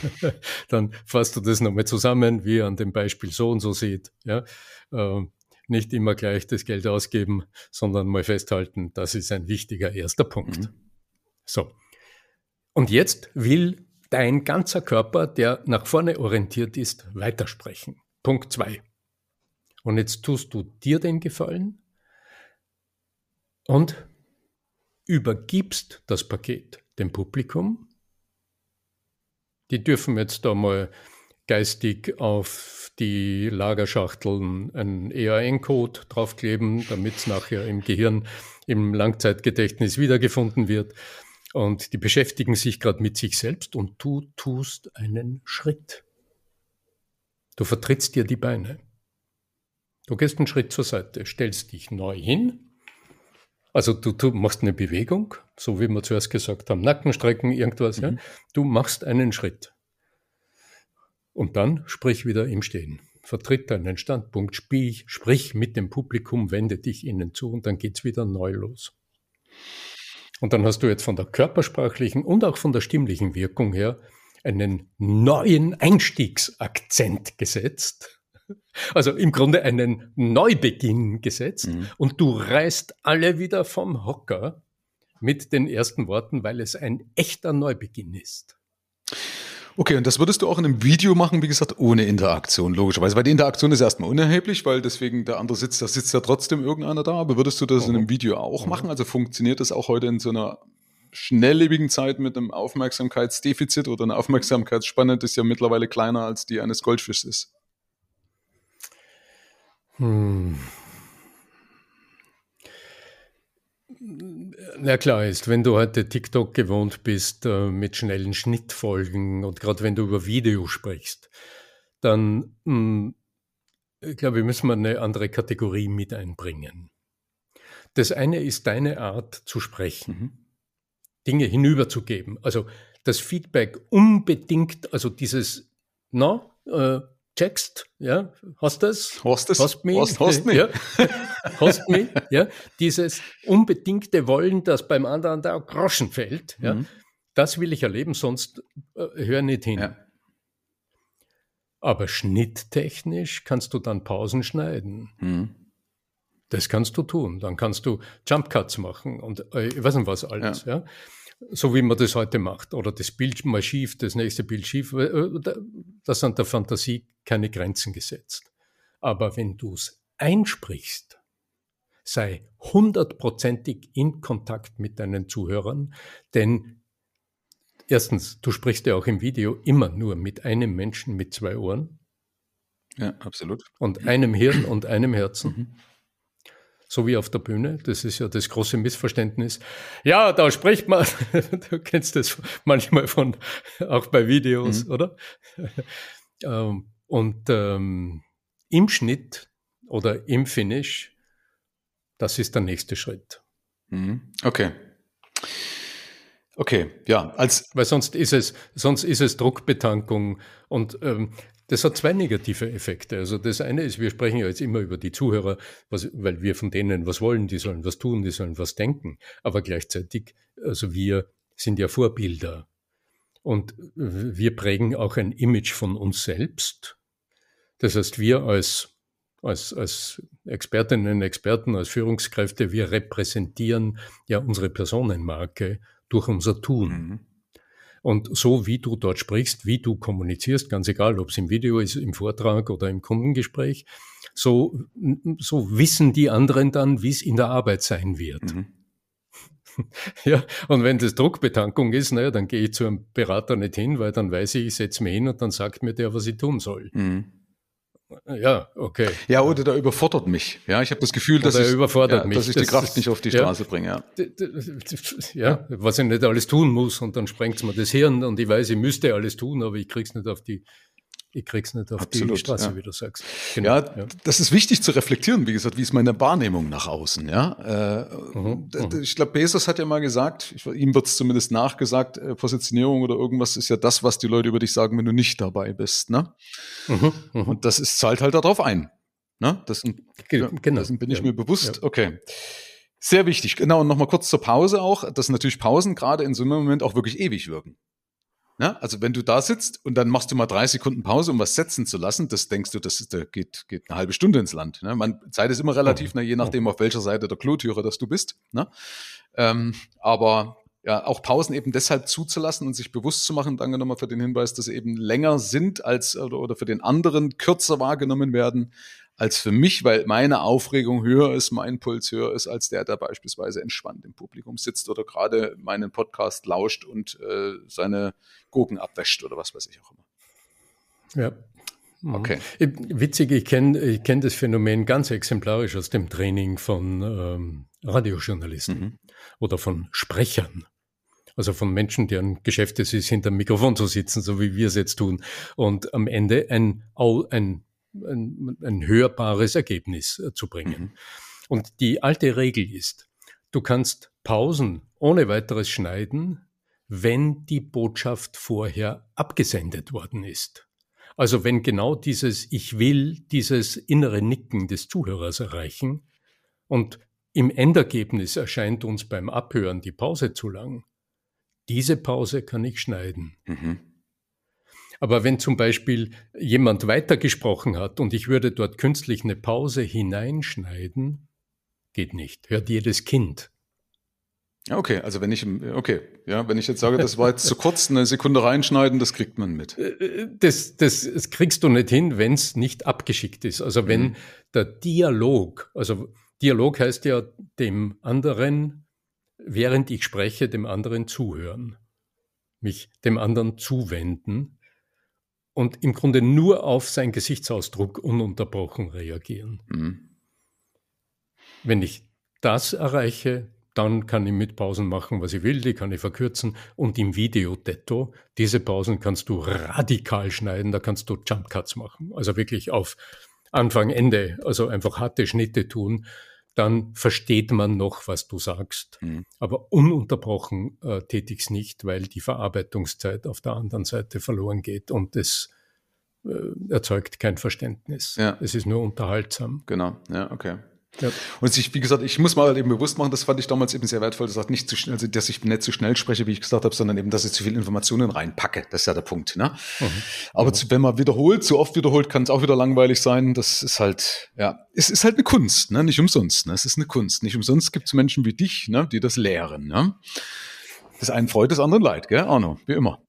Dann fasst du das nochmal zusammen, wie ihr an dem Beispiel so und so seht. Ja? nicht immer gleich das Geld ausgeben, sondern mal festhalten, das ist ein wichtiger erster Punkt. So. Und jetzt will dein ganzer Körper, der nach vorne orientiert ist, weitersprechen. Punkt 2. Und jetzt tust du dir den Gefallen und übergibst das Paket dem Publikum. Die dürfen jetzt da mal geistig auf die Lagerschachteln einen EAN-Code draufkleben, damit es nachher im Gehirn, im Langzeitgedächtnis wiedergefunden wird. Und die beschäftigen sich gerade mit sich selbst und du tust einen Schritt. Du vertrittst dir die Beine. Du gehst einen Schritt zur Seite, stellst dich neu hin. Also du machst eine Bewegung, so wie wir zuerst gesagt haben, Nackenstrecken, irgendwas. Ja? Du machst einen Schritt. Und dann sprich wieder im Stehen. Vertritt deinen Standpunkt, sprich mit dem Publikum, wende dich ihnen zu und dann geht's wieder neu los. Und dann hast du jetzt von der körpersprachlichen und auch von der stimmlichen Wirkung her einen neuen Einstiegsakzent gesetzt. Also im Grunde einen Neubeginn gesetzt. Und du reißt alle wieder vom Hocker mit den ersten Worten, weil es ein echter Neubeginn ist. Okay, und das würdest du auch in einem Video machen, wie gesagt, ohne Interaktion, logischerweise. Weil die Interaktion ist erstmal unerheblich, weil deswegen der andere sitzt, da sitzt ja trotzdem irgendeiner da. Aber würdest du das in einem Video auch machen? Also funktioniert das auch heute in so einer schnelllebigen Zeit mit einem Aufmerksamkeitsdefizit oder eine Aufmerksamkeitsspanne, das ja mittlerweile kleiner als die eines Goldfischs ist? Na klar ist, wenn du heute TikTok gewohnt bist mit schnellen Schnittfolgen und gerade wenn du über Video sprichst, dann ich glaube, müssen wir eine andere Kategorie mit einbringen. Das eine ist deine Art zu sprechen, Dinge hinüberzugeben. Also das Feedback unbedingt, also dieses, checkst, ja, hast das? Hast mich? Ja. Hast mich, ja. Dieses unbedingte Wollen, das beim anderen da Groschen fällt, ja. Das will ich erleben, sonst hör nicht hin. Ja. Aber schnitttechnisch kannst du dann Pausen schneiden. Das kannst du tun. Dann kannst du Jump Cuts machen und ich weiß nicht was alles, ja. So wie man das heute macht. Oder das Bild mal schief, das nächste Bild schief. Da sind der Fantasie keine Grenzen gesetzt. Aber wenn du es einsprichst, sei 100%ig in Kontakt mit deinen Zuhörern, denn erstens, du sprichst ja auch im Video immer nur mit einem Menschen mit 2 Ohren. Ja, absolut. Und einem Hirn und einem Herzen. So wie auf der Bühne, das ist ja das große Missverständnis. Ja, da spricht man, du kennst das manchmal auch bei Videos, oder? Und im Schnitt oder im Finish, das ist der nächste Schritt. Okay. Okay, ja. Weil sonst ist es Druckbetankung und das hat 2 negative Effekte. Also das eine ist, wir sprechen ja jetzt immer über die Zuhörer, weil wir von denen was wollen, die sollen was tun, die sollen was denken. Aber gleichzeitig, also wir sind ja Vorbilder. Und wir prägen auch ein Image von uns selbst. Das heißt, wir als Expertinnen, Experten, als Führungskräfte, wir repräsentieren ja unsere Personenmarke durch unser Tun. Und so wie du dort sprichst, wie du kommunizierst, ganz egal, ob es im Video ist, im Vortrag oder im Kundengespräch, so wissen die anderen dann, wie es in der Arbeit sein wird. Ja, und wenn das Druckbetankung ist, naja, dann gehe ich zu einem Berater nicht hin, weil dann weiß ich setze mich hin und dann sagt mir der, was ich tun soll. Ja, okay. Ja, oder der überfordert mich. Ja, ich habe das Gefühl, dass ich die Kraft nicht auf die Straße bringe. Ja, was ich nicht alles tun muss und dann sprengt's mir das Hirn und ich weiß, ich müsste alles tun, aber ich krieg's nicht auf die Straße, wie du sagst. Genau, ja, das ist wichtig zu reflektieren, wie gesagt, wie ist meine Wahrnehmung nach außen, ja. Ich glaube, Bezos hat ja mal gesagt, ihm wird es zumindest nachgesagt, Positionierung oder irgendwas ist ja das, was die Leute über dich sagen, wenn du nicht dabei bist, ne? Und das zahlt halt darauf ein, ne? Dessen bin ich mir bewusst, ja. Okay. Sehr wichtig, genau, und nochmal kurz zur Pause auch, dass natürlich Pausen gerade in so einem Moment auch wirklich ewig wirken. Ne? Also wenn du da sitzt und dann machst du mal 3 Sekunden Pause, um was setzen zu lassen, das denkst du, da geht eine halbe Stunde ins Land. Ne? Zeit ist immer relativ, ne? Je nachdem, auf welcher Seite der Klotüre das du bist. Ne? Aber ja, auch Pausen eben deshalb zuzulassen und sich bewusst zu machen, danke nochmal für den Hinweis, dass sie eben länger sind als oder für den anderen kürzer wahrgenommen werden als für mich, weil meine Aufregung höher ist, mein Puls höher ist als der beispielsweise entspannt im Publikum sitzt oder gerade meinen Podcast lauscht und seine Gurken abwäscht oder was weiß ich auch immer. Ja. Okay. Witzig, ich kenn das Phänomen ganz exemplarisch aus dem Training von Radiojournalisten oder von Sprechern. Also von Menschen, deren Geschäft es ist, hinter dem Mikrofon zu sitzen, so wie wir es jetzt tun, und am Ende ein hörbares Ergebnis zu bringen. Und die alte Regel ist, du kannst Pausen ohne weiteres schneiden, wenn die Botschaft vorher abgesendet worden ist. Also wenn genau dieses dieses innere Nicken des Zuhörers erreichen und im Endergebnis erscheint uns beim Abhören die Pause zu lang, diese Pause kann ich schneiden. Aber wenn zum Beispiel jemand weitergesprochen hat und ich würde dort künstlich eine Pause hineinschneiden, geht nicht. Hört jedes Kind. Okay, also wenn ich jetzt sage, das war jetzt zu kurz, eine Sekunde reinschneiden, das kriegt man mit. Das kriegst du nicht hin, wenn es nicht abgeschickt ist. Also wenn der Dialog heißt ja dem anderen, während ich spreche, dem anderen zuhören, mich dem anderen zuwenden und im Grunde nur auf seinen Gesichtsausdruck ununterbrochen reagieren. Wenn ich das erreiche, dann kann ich mit Pausen machen, was ich will, die kann ich verkürzen. Und im Video-Detto, diese Pausen kannst du radikal schneiden, da kannst du Jump Cuts machen. Also wirklich auf Anfang, Ende, also einfach harte Schnitte tun. Dann versteht man noch, was du sagst. Aber ununterbrochen täte ich es nicht, weil die Verarbeitungszeit auf der anderen Seite verloren geht und es erzeugt kein Verständnis. Ja. Es ist nur unterhaltsam. Genau, ja, okay. Ja. Und wie gesagt, ich muss mal halt eben bewusst machen, das fand ich damals eben sehr wertvoll, dass ich nicht zu schnell spreche, wie ich gesagt habe, sondern eben, dass ich zu viele Informationen reinpacke. Das ist ja der Punkt. Ne? Aber wenn man zu oft wiederholt, kann es auch wieder langweilig sein. Das ist halt, ja, es ist halt eine Kunst, ne? Nicht umsonst. Ne? Es ist eine Kunst. Nicht umsonst gibt es Menschen wie dich, ne? Die das lehren. Ne? Das einen freut, das anderen leid, gell, Arno? Wie immer.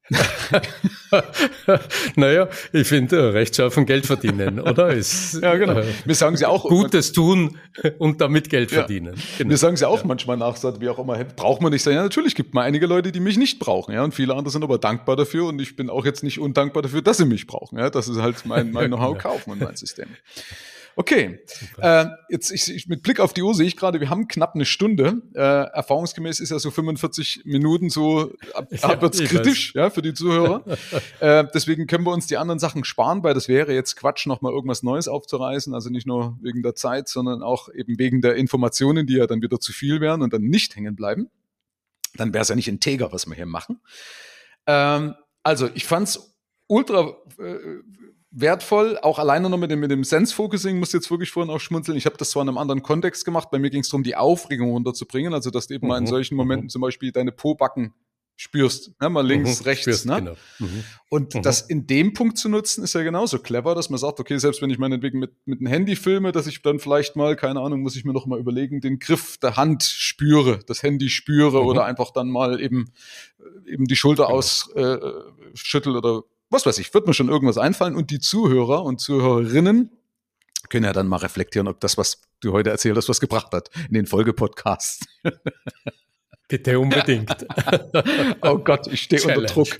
Naja, ich finde, rechtschaffen Geld verdienen, oder? Ja, genau. Wir sagen sie auch. Gutes tun und damit Geld verdienen. Genau. Wir sagen sie auch manchmal nach, wie auch immer, braucht man nicht sein. Ja, natürlich gibt man einige Leute, die mich nicht brauchen, ja, und viele andere sind aber dankbar dafür und ich bin auch jetzt nicht undankbar dafür, dass sie mich brauchen, ja. Das ist halt mein Know-how-Kauf und mein System. Okay, jetzt mit Blick auf die Uhr sehe ich gerade, wir haben knapp eine Stunde. Erfahrungsgemäß ist ja so 45 Minuten so wird's kritisch, ja, für die Zuhörer. Deswegen können wir uns die anderen Sachen sparen, weil das wäre jetzt Quatsch, nochmal irgendwas Neues aufzureißen. Also nicht nur wegen der Zeit, sondern auch eben wegen der Informationen, die ja dann wieder zu viel wären und dann nicht hängen bleiben. Dann wäre es ja nicht integer, was wir hier machen. Also ich fand's ultra wertvoll, auch alleine noch mit dem Sense-Focusing, muss jetzt wirklich vorhin auch schmunzeln. Ich habe das zwar in einem anderen Kontext gemacht, bei mir ging es darum, die Aufregung runterzubringen, also dass du eben mal in solchen Momenten zum Beispiel deine Po-Backen spürst, ne? Mal links, rechts. Spürst, ne? Genau. Und das in dem Punkt zu nutzen, ist ja genauso clever, dass man sagt, okay, selbst wenn ich meinetwegen mit dem Handy filme, dass ich dann vielleicht mal, keine Ahnung, muss ich mir noch mal überlegen, den Griff der Hand spüre, das Handy spüre oder einfach dann mal eben die Schulter ausschüttel oder was weiß ich, wird mir schon irgendwas einfallen und die Zuhörer und Zuhörerinnen können ja dann mal reflektieren, ob das, was du heute erzählt hast, was gebracht hat in den Folgepodcasts. Bitte unbedingt. Oh Gott, ich stehe unter Druck.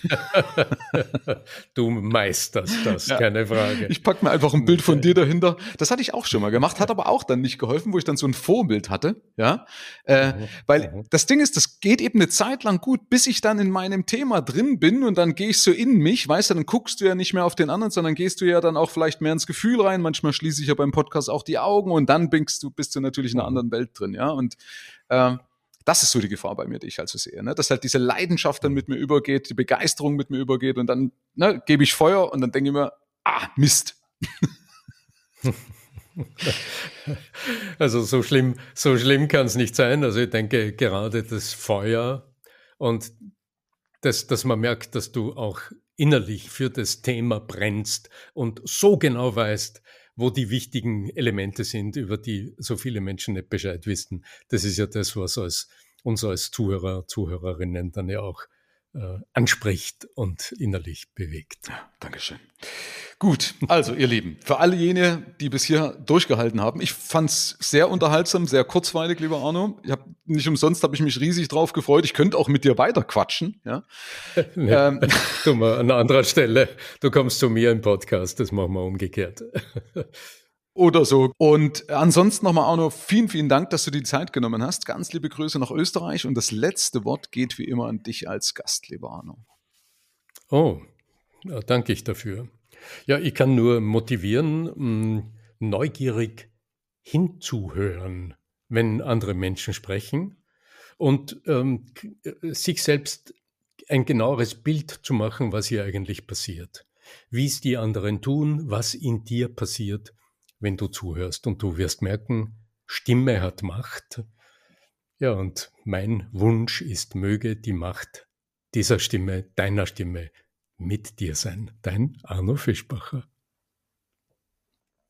Du meisterst das, keine Frage. Ich packe mir einfach ein Bild von dir dahinter. Das hatte ich auch schon mal gemacht, hat aber auch dann nicht geholfen, wo ich dann so ein Vorbild hatte. Ja, weil das Ding ist, das geht eben eine Zeit lang gut, bis ich dann in meinem Thema drin bin und dann gehe ich so in mich, weißt du, dann guckst du ja nicht mehr auf den anderen, sondern gehst du ja dann auch vielleicht mehr ins Gefühl rein. Manchmal schließe ich ja beim Podcast auch die Augen und dann bist du natürlich in einer anderen Welt drin. Ja, und das ist so die Gefahr bei mir, die ich also sehe, ne? Dass halt diese Leidenschaft dann mit mir übergeht, die Begeisterung mit mir übergeht und dann gebe ich Feuer und dann denke ich mir, Mist. Also so schlimm kann es nicht sein. Also ich denke, gerade das Feuer und dass man merkt, dass du auch innerlich für das Thema brennst und so genau weißt, wo die wichtigen Elemente sind, über die so viele Menschen nicht Bescheid wissen. Das ist ja das, was uns als Zuhörer, Zuhörerinnen dann ja auch anspricht und innerlich bewegt. Ja, Dankeschön. Gut, also ihr Lieben, für alle jene, die bis hier durchgehalten haben, ich fand's sehr unterhaltsam, sehr kurzweilig, lieber Arno. Nicht umsonst habe ich mich riesig drauf gefreut. Ich könnte auch mit dir weiter quatschen. Ja? Nee, tu mal an anderer Stelle. Du kommst zu mir im Podcast, das machen wir umgekehrt. Oder so. Und ansonsten nochmal, Arno, vielen, vielen Dank, dass du die Zeit genommen hast. Ganz liebe Grüße nach Österreich. Und das letzte Wort geht wie immer an dich als Gast, lieber Arno. Oh, ja, danke ich dafür. Ja, ich kann nur motivieren, neugierig hinzuhören, wenn andere Menschen sprechen und sich selbst ein genaueres Bild zu machen, was hier eigentlich passiert. Wie es die anderen tun, was in dir passiert, wenn du zuhörst. Und du wirst merken, Stimme hat Macht. Ja, und mein Wunsch ist, möge die Macht dieser Stimme, deiner Stimme, mit dir sein. Dein Arno Fischbacher.